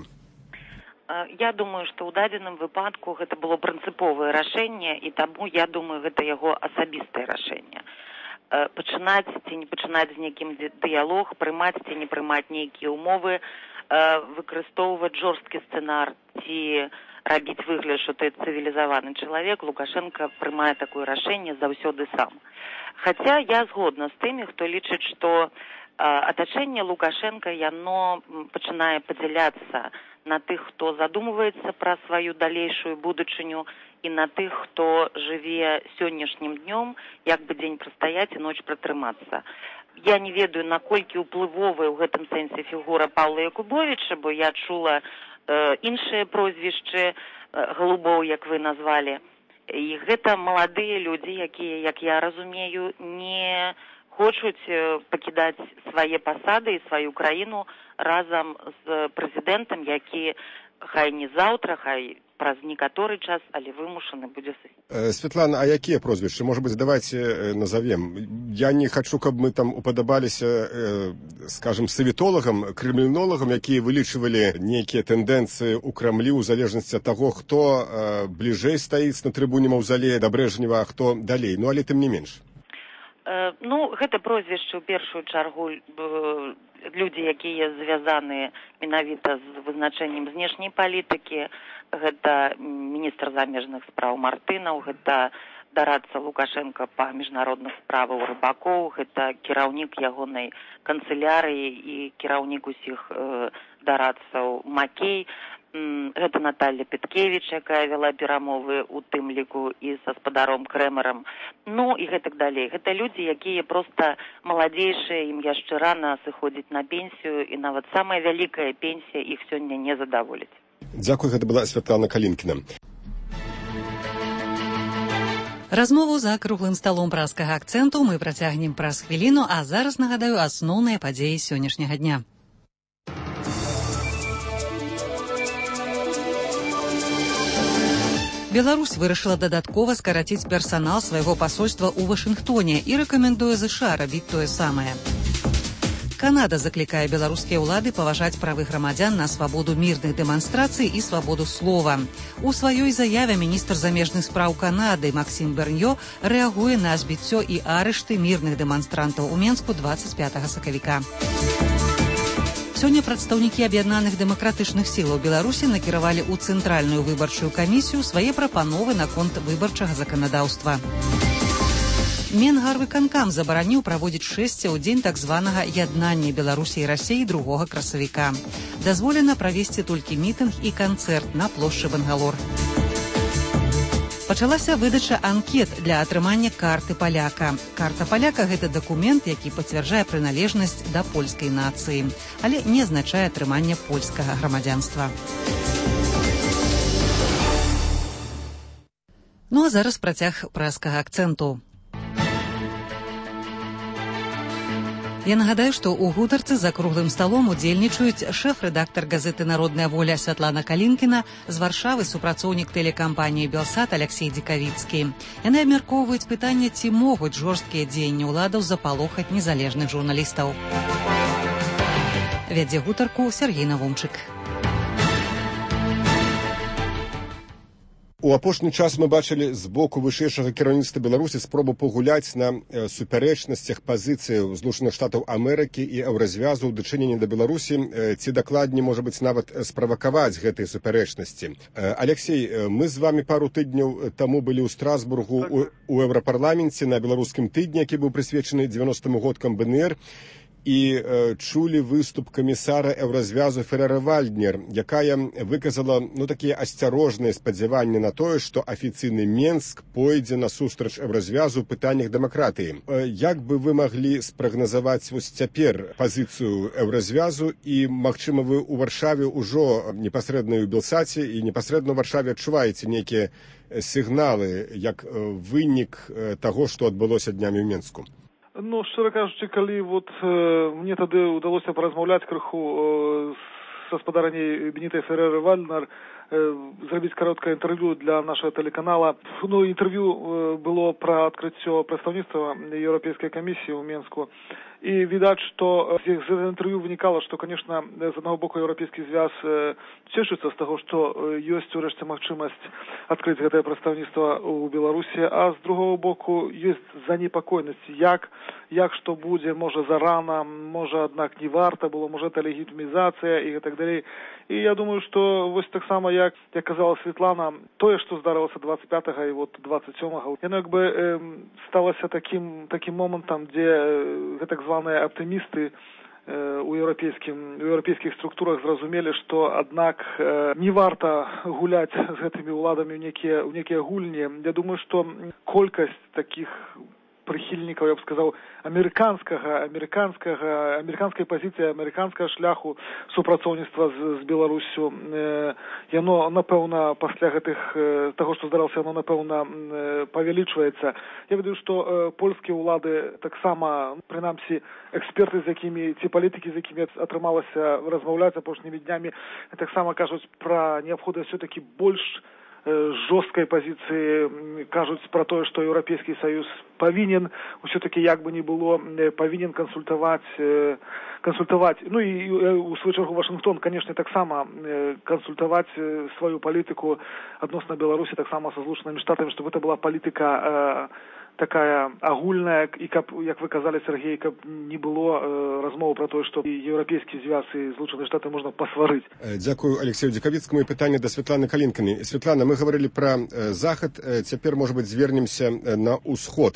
Я думаю, што ў дадзеным выпадку гэта было прынцыповае рашэнне, і таму, я думаю, гэта яго асабістае рашэнне. Пачынаць ці не пачынаць з нейкім дыялог, прымаць ці не прымаць нейкія умовы, выкарыстоўваць жорсткі сцэнар ці рабіць выгляд, што ты цывілізаваны чалавек, Лукашенко прымае такое рашэнне заўсёды сам. Хаця я згодна з тымі, хто лічыць, што атачэнне Лукашенко, яно пачынае падзяляцца на тых, хто задумваецца пра сваю далейшую будучыню, і на тых, хто жыве сённяшнім днём, як бы дзень прастаяць і ноч пратрымацца. Я не ведаю, наколькі ўплывовая ў гэтым сэнсе фігура Паўла Якубовіча, бо я чула э, іншыя прозвішчы э, галубоў, як вы назвалі. І гэта маладыя людзі, якія, як я разумею, не хочуць пакідаць свае пасады і сваю краіну разам з прэзідэнтам, які хай не заўтра, хай праз некаторы час, але вымушаны будзе сысці. Светлана, а якія прозвішчы? Можа быць, давайте назовем. Я не хочу, каб мы там уподабаліся, скажем, савітолагам, крэмлінолагам, якія вылічвалі нейкія тэндэнцыі ў Крамлі ў залежнасці ад таго, хто бліжэй стаіць на трыбуне Маўзалея да Брэжнева, а хто далей. Ну, але тым не менш. Ну, гэта прозвішчы ў першую чаргу людзі, якія звязаны менавіта з вызначэннем знешняй палітыкі. Гэта міністр замежных спраў Мартынаў, гэта дарадца Лукашенко па міжнародных справах Рыбакоў, гэта кіраўнік ягонай канцылярыі і кіраўнік усіх э, дарадцаў Макей. Гэта Наталья Петкевіч, якая вела перамовы ў тым ліку і са спадаром Крэмерам, ну і гэтак далей. Гэта людзі, якія проста маладзейшыя, ім яшчэ рана сыходзіць на пенсію, і нават самая вялікая пенсія іх сёння не задаволіць. Дзякуй, гэта была Святлана Калінкіна. Размову за круглым сталом праскага акцэнту мы працягнем праз хвіліну, а зараз нагадаю асноўныя падзеі сённяшняга дня. Беларусь вырашыла дадаткова скараціць персанал свайго пасольства ў Вашынгтоне і рэкамендуе ЗША рабіць тое самае. Канада заклікае беларускія ўлады паважаць правы грамадзян на свабоду мірных дэманстрацый і свабоду слова. У сваёй заяве міністр замежных спраў Канады Максім Берньё рэагуе на збіццё і арышты мірных дэманстрантаў у Менску дваццаць пятага сакавіка. Сёння прадстаўнікі аб'яднаных дэмакратычных сілаў Беларусі накіравалі ў цэнтральную выбарчую камісію свае прапановы наконт выбарчага заканадаўства. Менгарвыканкам забараніў праводзіць шэсце ў дзень так званага яднання Беларусі і Расіі другога красавіка. Дазволена правесці толькі мітынг і канцэрт на плошчы Бангалор. Пачалася выдача анкет для атрымання карты паляка. Карта паляка – гэта дакумент, які пацвярджае прыналежнасць да польскай нацыі, але не азначае атрымання польскага грамадзянства. Ну а зараз працяг праскага акцэнту. Я нагадаю, што ў гутарцы за круглым сталом удзельнічаюць шэф-рэдактар газеты «Народная воля» Святлана Калінкіна, з Варшавы супрацоўнік тэлекампаніі «Белсат» Алексей Дзікавіцкі. Яны абмяркоўваюць пытанне, ці могуць жорсткія дзеянні ўладаў запалохаць незалежных журналістаў. Вядзе гутарку Сергей Навумчык. У апошні час мы бачылі з боку вышэйшага кіраўніцтва Беларусі спробу пагуляць на супярэчнасцях пазіцыяў Злучаных Штатаў Амерыкі і Еўразвязу ў дачыненні да Беларусі, ці дакладней, можа быць, нават справакаваць гэтыя супярэчнасці. Алексей, мы з вами пару тыдняў таму былі ў Страсбургу у Еўрапарламенце на беларускім тыдні, які быў прысвечаны дзевяностым годкам БНР, і э, чулі выступ камісара Еўразвязу Ферера Вальднер, якая выказала ну, такія асцярожныя спадзяванні на тое, што афіцыйны Менск пойдзе насустрач Еўразвязу ў пытаннях дэмакратыі. Э, як бы вы маглі спрагназаваць вось цяпер пазіцыю Еўразвязу і, магчыма, вы ў Варшаве ўжо непасрэдна ў Белсаце і непасрэдна ў Варшаве адчуваеце нейкія сігналы як э, вынік э, таго, што адбылося днямі ў Менску? Ну, шчыра кажучы, калі вот э, мне тады ўдалося паразмаўляць крыху э, са спадарняй Бенітай Фереры Вальднер, э, зрабіць кароткае інтэрв'ю для нашага тэлеканала. Ну, інтэрв'ю э, было пра адкрыццё прадстаўніцтва Еўрапейскай камісіі ў Менску. І відаць, што з інтэрв'ю вынікала, што, конечно, з аднаго боку еўрапейскі звяз цешыцца з таго, што ёсць урэшце магчымасць адкрыць гэтае прадстаўніцтва ў Беларусі, а з другого боку ёсць занепакоенасць, як, як што будзе, можа зарана, можа, аднак не варта было, можа, это легітымізацыя і так далей. І я думаю, што вось таксама, як, як казала Светлана, тое, што здарылася двадцать пятага і вот двадцать сёмага, яно як бы э, сталася такім, такім момантам, дзе гэтак званыя аптымісты у еўрапейскім у еўрапейскіх структурах зразумелі, што аднак не варта гуляць з гэтымі ўладамі ў нейкія ў нейкія гульні. Я думаю, што колькасць такіх прыхільнікаў, я б сказаў, амерыканскага амерыканскага амерыканскай пазіцыі, амерыканскага шляху супрацоўніцтва з, з Беларусю, э, яно, напэўна, пасля гэтых э, таго, што здарылася, яно, напэўна, э, павялічваецца. Я ведаю, што э, польскія ўлады таксама, прынамсі, эксперты, з якімі, ці палітыкі, з якімі атрымалася размаўляць апошнімі днямі, таксама кажуць пра неабходнасць все-таки больш жорсткай пазіцыі, кажуць пра тое, што Еўрапейскі Саюз павінен, усё-таки як бы не было, павінен кансультаваць, кансультаваць, ну і у сваю чаргу Вашынгтон, канешне, таксама кансультаваць сваю палітыку адносна Беларусі, таксама са Злучанымі Штатамі, чтобы гэта была палітыка такая агульная, і каб, як вы казалі, Сергей, каб не было э, размовы пра тое, што еўрапейскі звяз і Злучаныя Штаты можна пасварыць. Дзякую Алексею Дзікавіцкаму. І пытанне да Святланы Калінкіны. Святлана, мы гаварылі пра захад, цяпер, можа быць, звернемся на ўсход.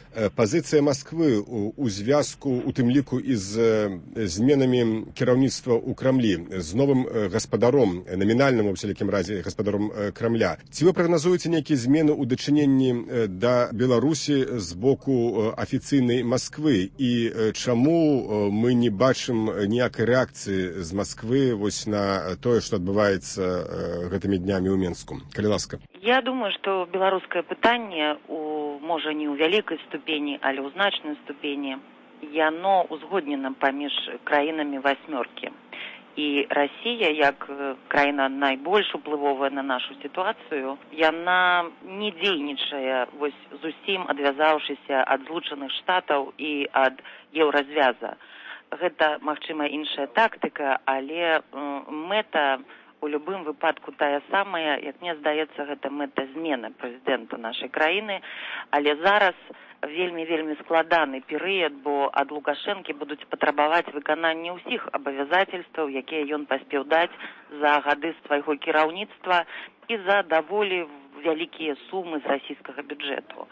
Пазіцыя Масквы у, у звязку, у тым ліку і з зменамі кіраўніцтва ў Крамлі, з новым гаспадаром, намінальным у всялякім разе гаспадаром Крамля. Ці вы прагназуеце нейкія змены ў дачыненні да Беларусі з боку афіцыйнай Масквы? І чаму мы не бачым ніякай рэакцыі з Масквы вось на тое, што адбываецца гэтымі днямі ў Менску? Калі ласка. Я думаю, што беларускае пытанне у можа не ў вялікай ступені, але ў значнай ступені, яно узгоднена паміж краінамі васьмёркі. І Расія, як краіна найбольш уплывовая на нашу сітуацыю, яна не дзейнічае вось зусім адвязаўшыся ад Злучаных Штатаў і ад еўразвяза. Гэта, магчыма, іншая тактыка, але мэта у любым выпадку тая самая, як мне здаецца, гэта мэта змены прэзідэнта нашай краіны, але зараз вельмі-вельмі складаны перыяд, бо ад Лукашэнкі будуць патрабаваць выканання ўсіх абавязательстваў, якія ён паспеў даць за гады свайго кіраўніцтва і за даволі вялікія сумы з расійскага бюджэту.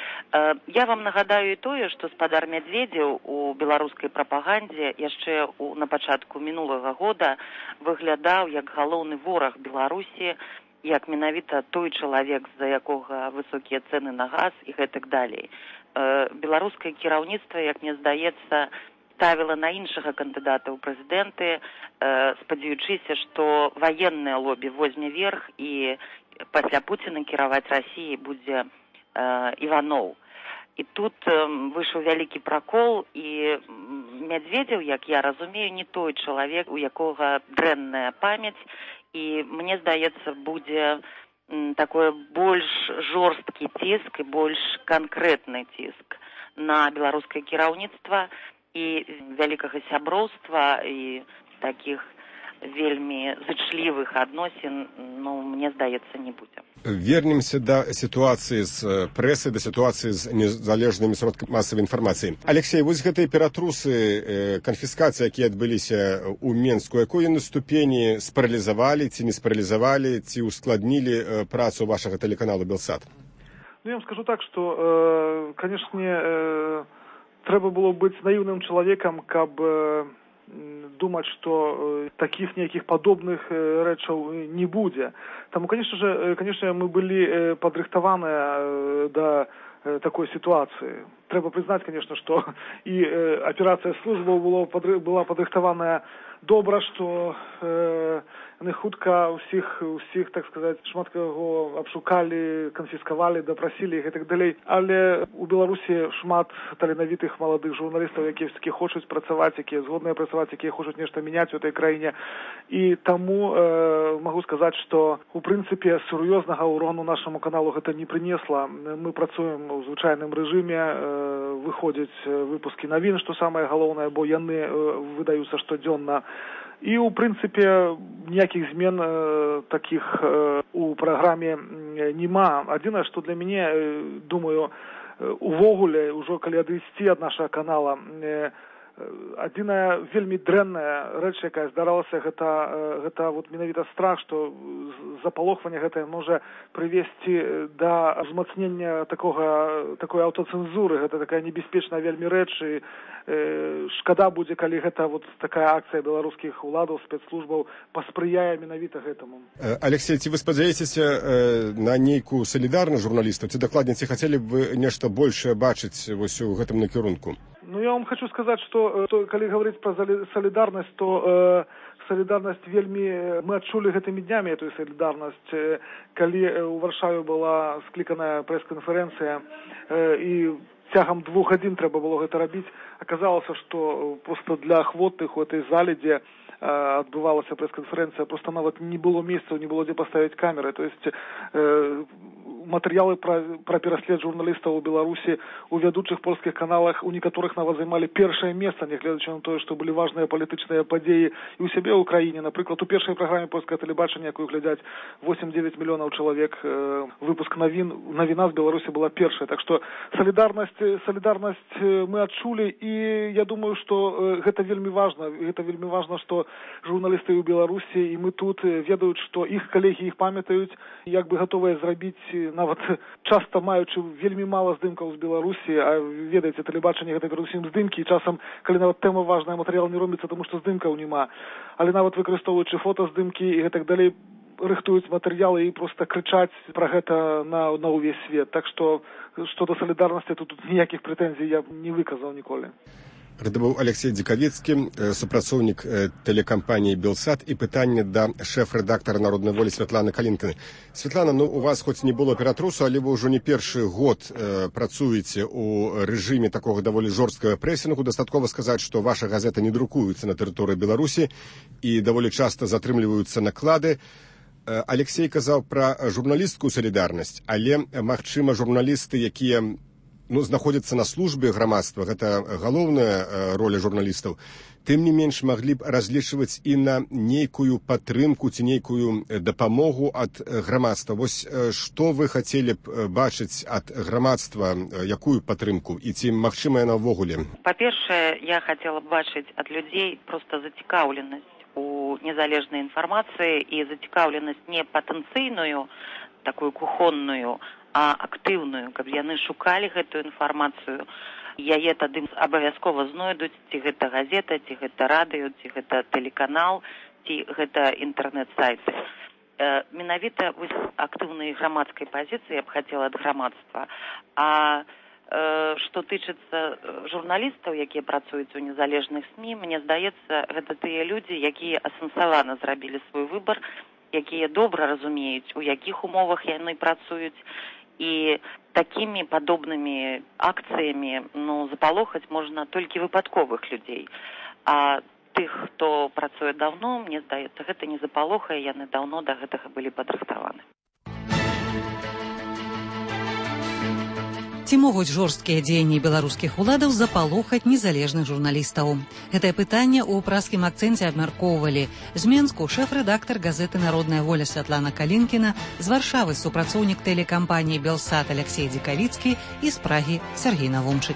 Я вам нагадаю і тое, што спадар Мядзведзеў у беларускай прапагандзе яшчэ у, на пачатку мінулага года выглядаў як галоўны вораг Беларусі, як менавіта той чалавек, з-за якога высокія цэны на газ і гэтак далей. Беларускае кіраўніцтва, як мне здаецца, ставіла на іншага кандыдата ў прэзідэнты, спадзяючыся, што ваеннае лобі возьме верх і пасля Пуціна кіраваць Расіяй будзе Іваноў. І тут выйшаў вялікі пракол, і Мядзведзеў, як я разумею, не той чалавек, у якога дрэнная памяць, і мне здаецца, будзе такой больш жорсткі ціск і больш канкрэтны ціск на беларускае кіраўніцтва і вялікага сяброўства і такіх вельмі зычлівых адносін, ну, мне здаецца, не будзе. Вернемся да сітуацыі з прэсай, да сітуацыі з незалежнымі сродкамі масавай інфармацыі. Алексей, вось гэтыя ператрусы, канфіскацыі, якія адбыліся ў Менску, якой яны ступені спаралізавалі ці не спаралізавалі, ці ускладнілі працу вашага тэлеканалу Белсат? Ну, я вам скажу так, што, э, канешне, э, трэба было быць наіўным чалавекам, каб э, думаць, што такіх нейкіх падобных рэчаў не будзе. Таму, конечно же, конечно, мы былі падрыхтаваныя да такой сітуацыі. Трэба прызнаць, конечно, што і аперацыя службаў была падрыхтаваная добра, што яны хутка ўсіх, усіх, так сказаць, шмат каго абшукалі, канфіскавалі, дапрасілі і гэтак далей. Але у Беларусі шмат таленавітых маладых журналістаў, якія все-таки хочуць працаваць, якія згодныя працаваць, якія хочуць нешта мяняць у этой краіне. І таму э, магу сказаць, што у прынцыпе сур'ёзнага ўрону нашаму каналу гэта не прынесла. Мы працуем у звычайным рэжыме, э, выходзяць выпускі навін, што самае галоўнае, бо яны э, выдаюцца штодзённа. І, у прынцыпе, ніякіх змен э, такіх э, у праграме няма. Адзінае, што для мяне, э, думаю, э, увогуле, ўжо калі адысці ад нашага канала, э, адзіная вельмі дрэнная рэч, якая здаралася, гэта, гэта вот менавіта страх, што запалохванне гэтае можа прывесці да узмацнення такога, такой аўтацэнзуры. Гэта такая небяспечная вельмі рэч, і э, шкада будзе, калі гэта вот такая акцыя беларускіх уладаў, спецслужбаў паспрыяе менавіта гэтаму. Алексей, ці вы спадзяецеся э, на нейкую салідарнасць журналістаў? Ці дакладней, ці хацелі б вы нешта большае бачыць вось у гэтым накірунку? Ну, я вам хочу сказаць, што, то, калі гаварыць пра салідарнасць, то э, салідарнасць вельмі... Мы адчулі гэтымі днямі эту салідарнасць, э, калі у Варшаве была скліканая прэс-канферэнцыя, э, і цягам двух гадзін трэба было гэта рабіць. Аказалася, што проста для ахвотных у этой зале, дзе адбывалася прэс-канферэнцыя, проста нават не было месцаў, не было дзе паставіць камеры. То есть э, матэрыялы пра, пра пераслед журналістаў у Беларусі у вядучых польскіх каналах у некаторых нават займалі першае месца, нягледзячы на тое, што былі важныя палітычныя падзеі і ў сябе ў краіне. Напрыклад, у першай праграме польскага тэлебачання, якую глядяць восемь-дзевяць мільёнаў чалавек, э, выпуск навін, навіна з Беларусі была першая. Так што салідарнасць, салідарнасць мы адчулі, і я думаю, што э, гэта вельмі важна. Гэта вельмі важна, што журналісты ў Беларусі, і мы тут ведаюць, што іх калегі іх памятаюць, як бы гатовыя зрабіць нават часта маючы вельмі мала здымкаў з Беларусі, а ведаеце, тэлебачанне гэта перадусім здымкі, і часам, калі нават тэма важная, матэрыял не робіцца, таму што здымкаў няма. Але нават выкарыстоўваючы фотаздымкі і гэтак далей, рыхтуюць матэрыялы і проста крычаць пра гэта на, на ўвесь свет. Так што, што да салідарнасці, тут, тут ніякіх прэтэнзій я не выказаў ніколі. Гэта быў Алексей Дзікавіцкі, супрацоўнік тэлекампаніі «Белсат», і пытанне да шэф-рэдактара «Народнай волі» Святланы Калінкіны. Святлана, ну, у вас хоць не было ператрусу, але вы ўжо не першы год э, працуеце ў рэжыме такога даволі жорсткага прэсінгу. Дастаткова сказаць, што ваша газета не друкуецца на тэрыторыі Беларусі і даволі часта затрымліваюцца наклады. Алексей казаў пра журналісцкую салідарнасць, але, магчыма, журналісты, якія ну, знаходзяцца на службе грамадства, гэта галоўная роля журналістаў, тым не менш маглі б разлічваць і на нейкую падтрымку ці нейкую дапамогу ад грамадства. Вось што вы хацелі б бачыць ад грамадства, якую падтрымку, і ці магчыма яна ўвогуле? Па-першае, я хацела б бачыць ад людзей проста зацікаўленасць у незалежнай інфармацыі і зацікаўленасць не патэнцыйную, такую кухонную, а актыўную, каб яны шукалі гэтую інфармацыю. Яе тады абавязкова знойдуць, ці гэта газета, ці гэта радыё, ці гэта тэлеканал, ці гэта інтэрнэт-сайты. Э, менавіта вось актыўнай грамадскай пазіцыі я б хацела ад грамадства. А што тычыцца журналістаў, якія працуюць у незалежных СМІ, мне здаецца, гэта тыя людзі, якія асэнсавана зрабілі свой выбар, якія добра разумеюць, у якіх умовах яны працуюць, і такімі падобнымі акцыямі ну, запалохаць можна толькі выпадковых людзей. А тых, хто працуе даўно, мне здаецца, гэта не запалохае, яны даўно да гэтага былі падрыхтаваны. Ці могуць жорсткія дзеянні беларускіх уладаў запалохаць незалежных журналістаў? Гэтае пытанне ў праскім акцэнце абмяркоўвалі з Менску шэф-рэдактар газеты «Народная воля» Святлана Калінкіна, з Варшавы супрацоўнік тэлекампаніі «Белсат» Алексей Дзікавіцкі і з Прагі Сергей Навумчык.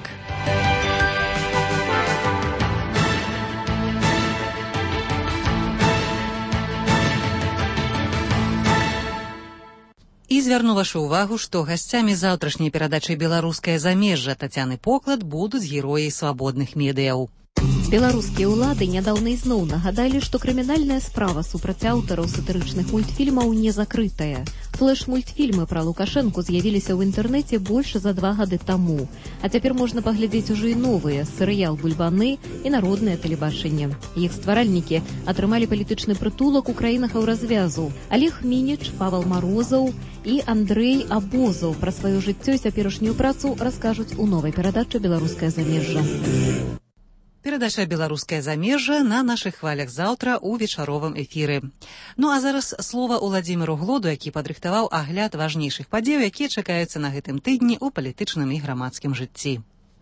І звярну вашу ўвагу, што гасцямі заўтрашняй перадачы «Беларускае замежжа» Тацяны Поклад будуць героі свабодных медыяў. Беларускія ўлады нядаўна ізноў нагадалі, што крымінальная справа супраць аўтараў сатырычных мультфільмаў не закрытая. Флэш-мультфільмы пра Лукашэнку з'явіліся ў інтэрнэце больш за два гады таму. А цяпер можна паглядзець ужо і новыя, серыял «Бульбаны» і народнае тэлебачанне. Іх стваральнікі атрымалі палітычны прытулак у краінах развязу. Олег Мініч, Павел Марозаў і Андрэй Абозаў пра сваё жыццё і цяперашнюю працу раскажуць у новай перадачы «Беларускае замежжа». Перадача «Беларускае замежжа» на нашых хвалях заўтра ў вечаровым эфіры. Ну а зараз слова Уладзіміру Глоду, які падрыхтаваў агляд важнейшых падзеяў, якія чакаюцца на гэтым тыдні ў палітычным і грамадскім жыцці.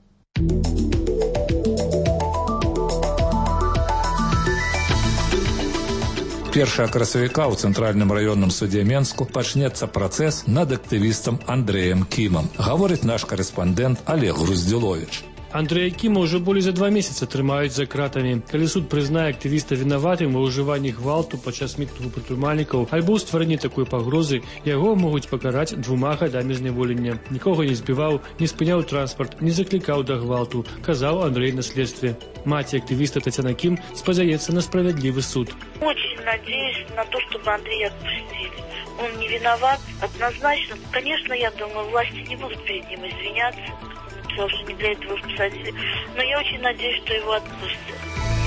першага красавіка ў цэнтральным раённым судзе Менску пачнецца працэс над актывістам Андрэем Кімам, гаворыць наш карэспандэнт Олег Груздзіловіч. Андрэя Кіма ўжо болей за два месяца трымаюць за кратамі. Калі суд прызнае актывіста вінаватым ва ўжыванні гвалту падчас мітынгу прадпрымальнікаў альбо ў стварэнні такой пагрозы, яго могуць пакараць двума гадамі зняволення. Нікога не збіваў, не спыняў транспарт, не заклікаў да гвалту, казаў Андрэй на следстве. Маці актывіста Татьяна Ким спадзяецца на справядлівы суд. Очень надеюсь на то, чтобы Андрея отпустили. Он не виноват, однозначно. Конечно, я думаю, власти не будут перед ним извиняться, потому что не для этого их посадили. Но я очень надеюсь, что его отпустят.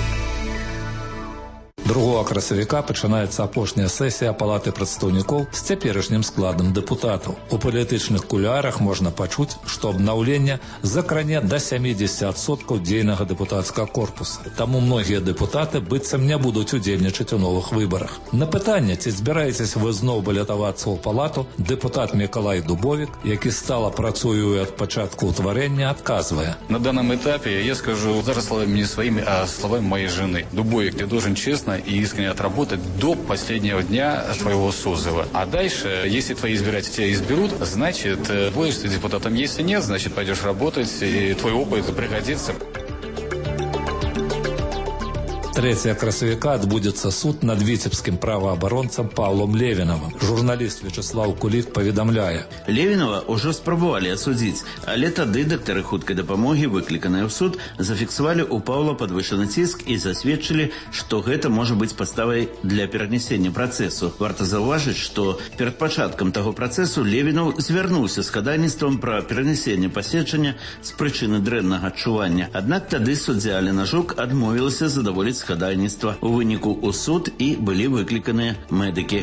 другога красавіка пачынаецца апошняя сесія палаты прадстаўнікоў з цяперашнім складам дэпутатаў. У палітычных кулуарах можна пачуць, што абнаўленне закране да сямідзесят адсоткаў дзейнага дэпутацкага корпуса. Таму многія дэпутаты быццам не будуць удзельнічаць у новых выбарах. На пытанне, ці збіраецеся вы зноў балятавацца ў палату, дэпутат Мікалай Дубовік, які стала працуе ад пачатку ўтварэння, адказвае. На данном этапе я скажу зараз словами не своими, а словами моей жены. Дубовик, ты должен честно и искренне отработать до последнего дня твоего созыва. А дальше, если твои избиратели тебя изберут, значит, будешь ты депутатом. Если нет, значит, пойдешь работать, и твой опыт пригодится. трэцяга красавіка адбудзецца суд над віцебскім праваабаронцам Паўлом Левінавым. Журналіст Вячеслав Кулік паведамляе. Левінава ўжо спрабавалі асудзіць, але тады дактары хуткай дапамогі, выкліканыя ў суд, зафіксавалі ў Паўла падвышаны ціск і засведчылі, што гэта можа быць падставай для перанесення працэсу. Варта заўважыць, што перад пачаткам таго працэсу Левінаў звярнуўся з хадайніцтвам пра перанесення паседжання з прычыны дрэннага адчування. Аднак тады суддзя Алена Жук адмовілася задаволіць хадайніцтва. У выніку ў суд і былі выкліканыя медыкі.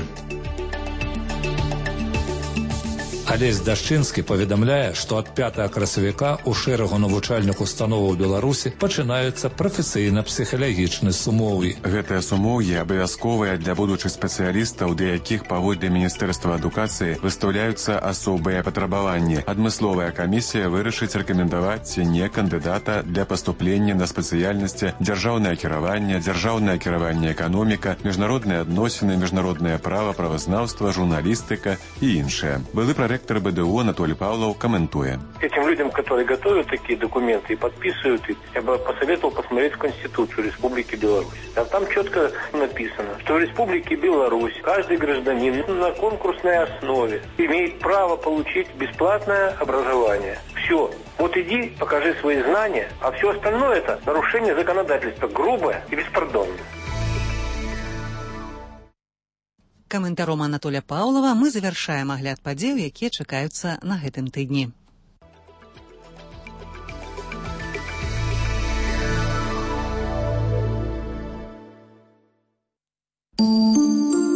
Алесь Дашчынскі паведамляе, што ад пятага красавіка ў шэрагу навучальных установаў Беларусі пачынаюцца прафесійна-псіхалагічныя сумоўі. Гэтыя сумоўі абавязковыя для будучых спецыялістаў, для якіх паводле Міністэрства адукацыі выстаўляюцца асобыя патрабаванні. Адмысловая камісія вырашыць рэкамендаваць не кандыдата для паступлення на спецыяльнасці дзяржаўнае кіраванне, дзяржаўнае кіраванне эканоміка, міжнародныя адносіны, міжнароднае права, правазнаўства, журналістыка і іншае. Былы проректор БДУ Анатолий Павлов комментуя. Этим людям, которые готовят такие документы и подписывают их, я бы посоветовал посмотреть Конституцию Республики Беларусь. А там четко написано, что в Республике Беларусь каждый гражданин на конкурсной основе имеет право получить бесплатное образование. Все. Вот иди, покажи свои знания, а все остальное это нарушение законодательства, грубое и беспардонное. Каментаром Анатолія Паўлава мы завяршаем агляд падзеў, якія чакаюцца на гэтым тыдні.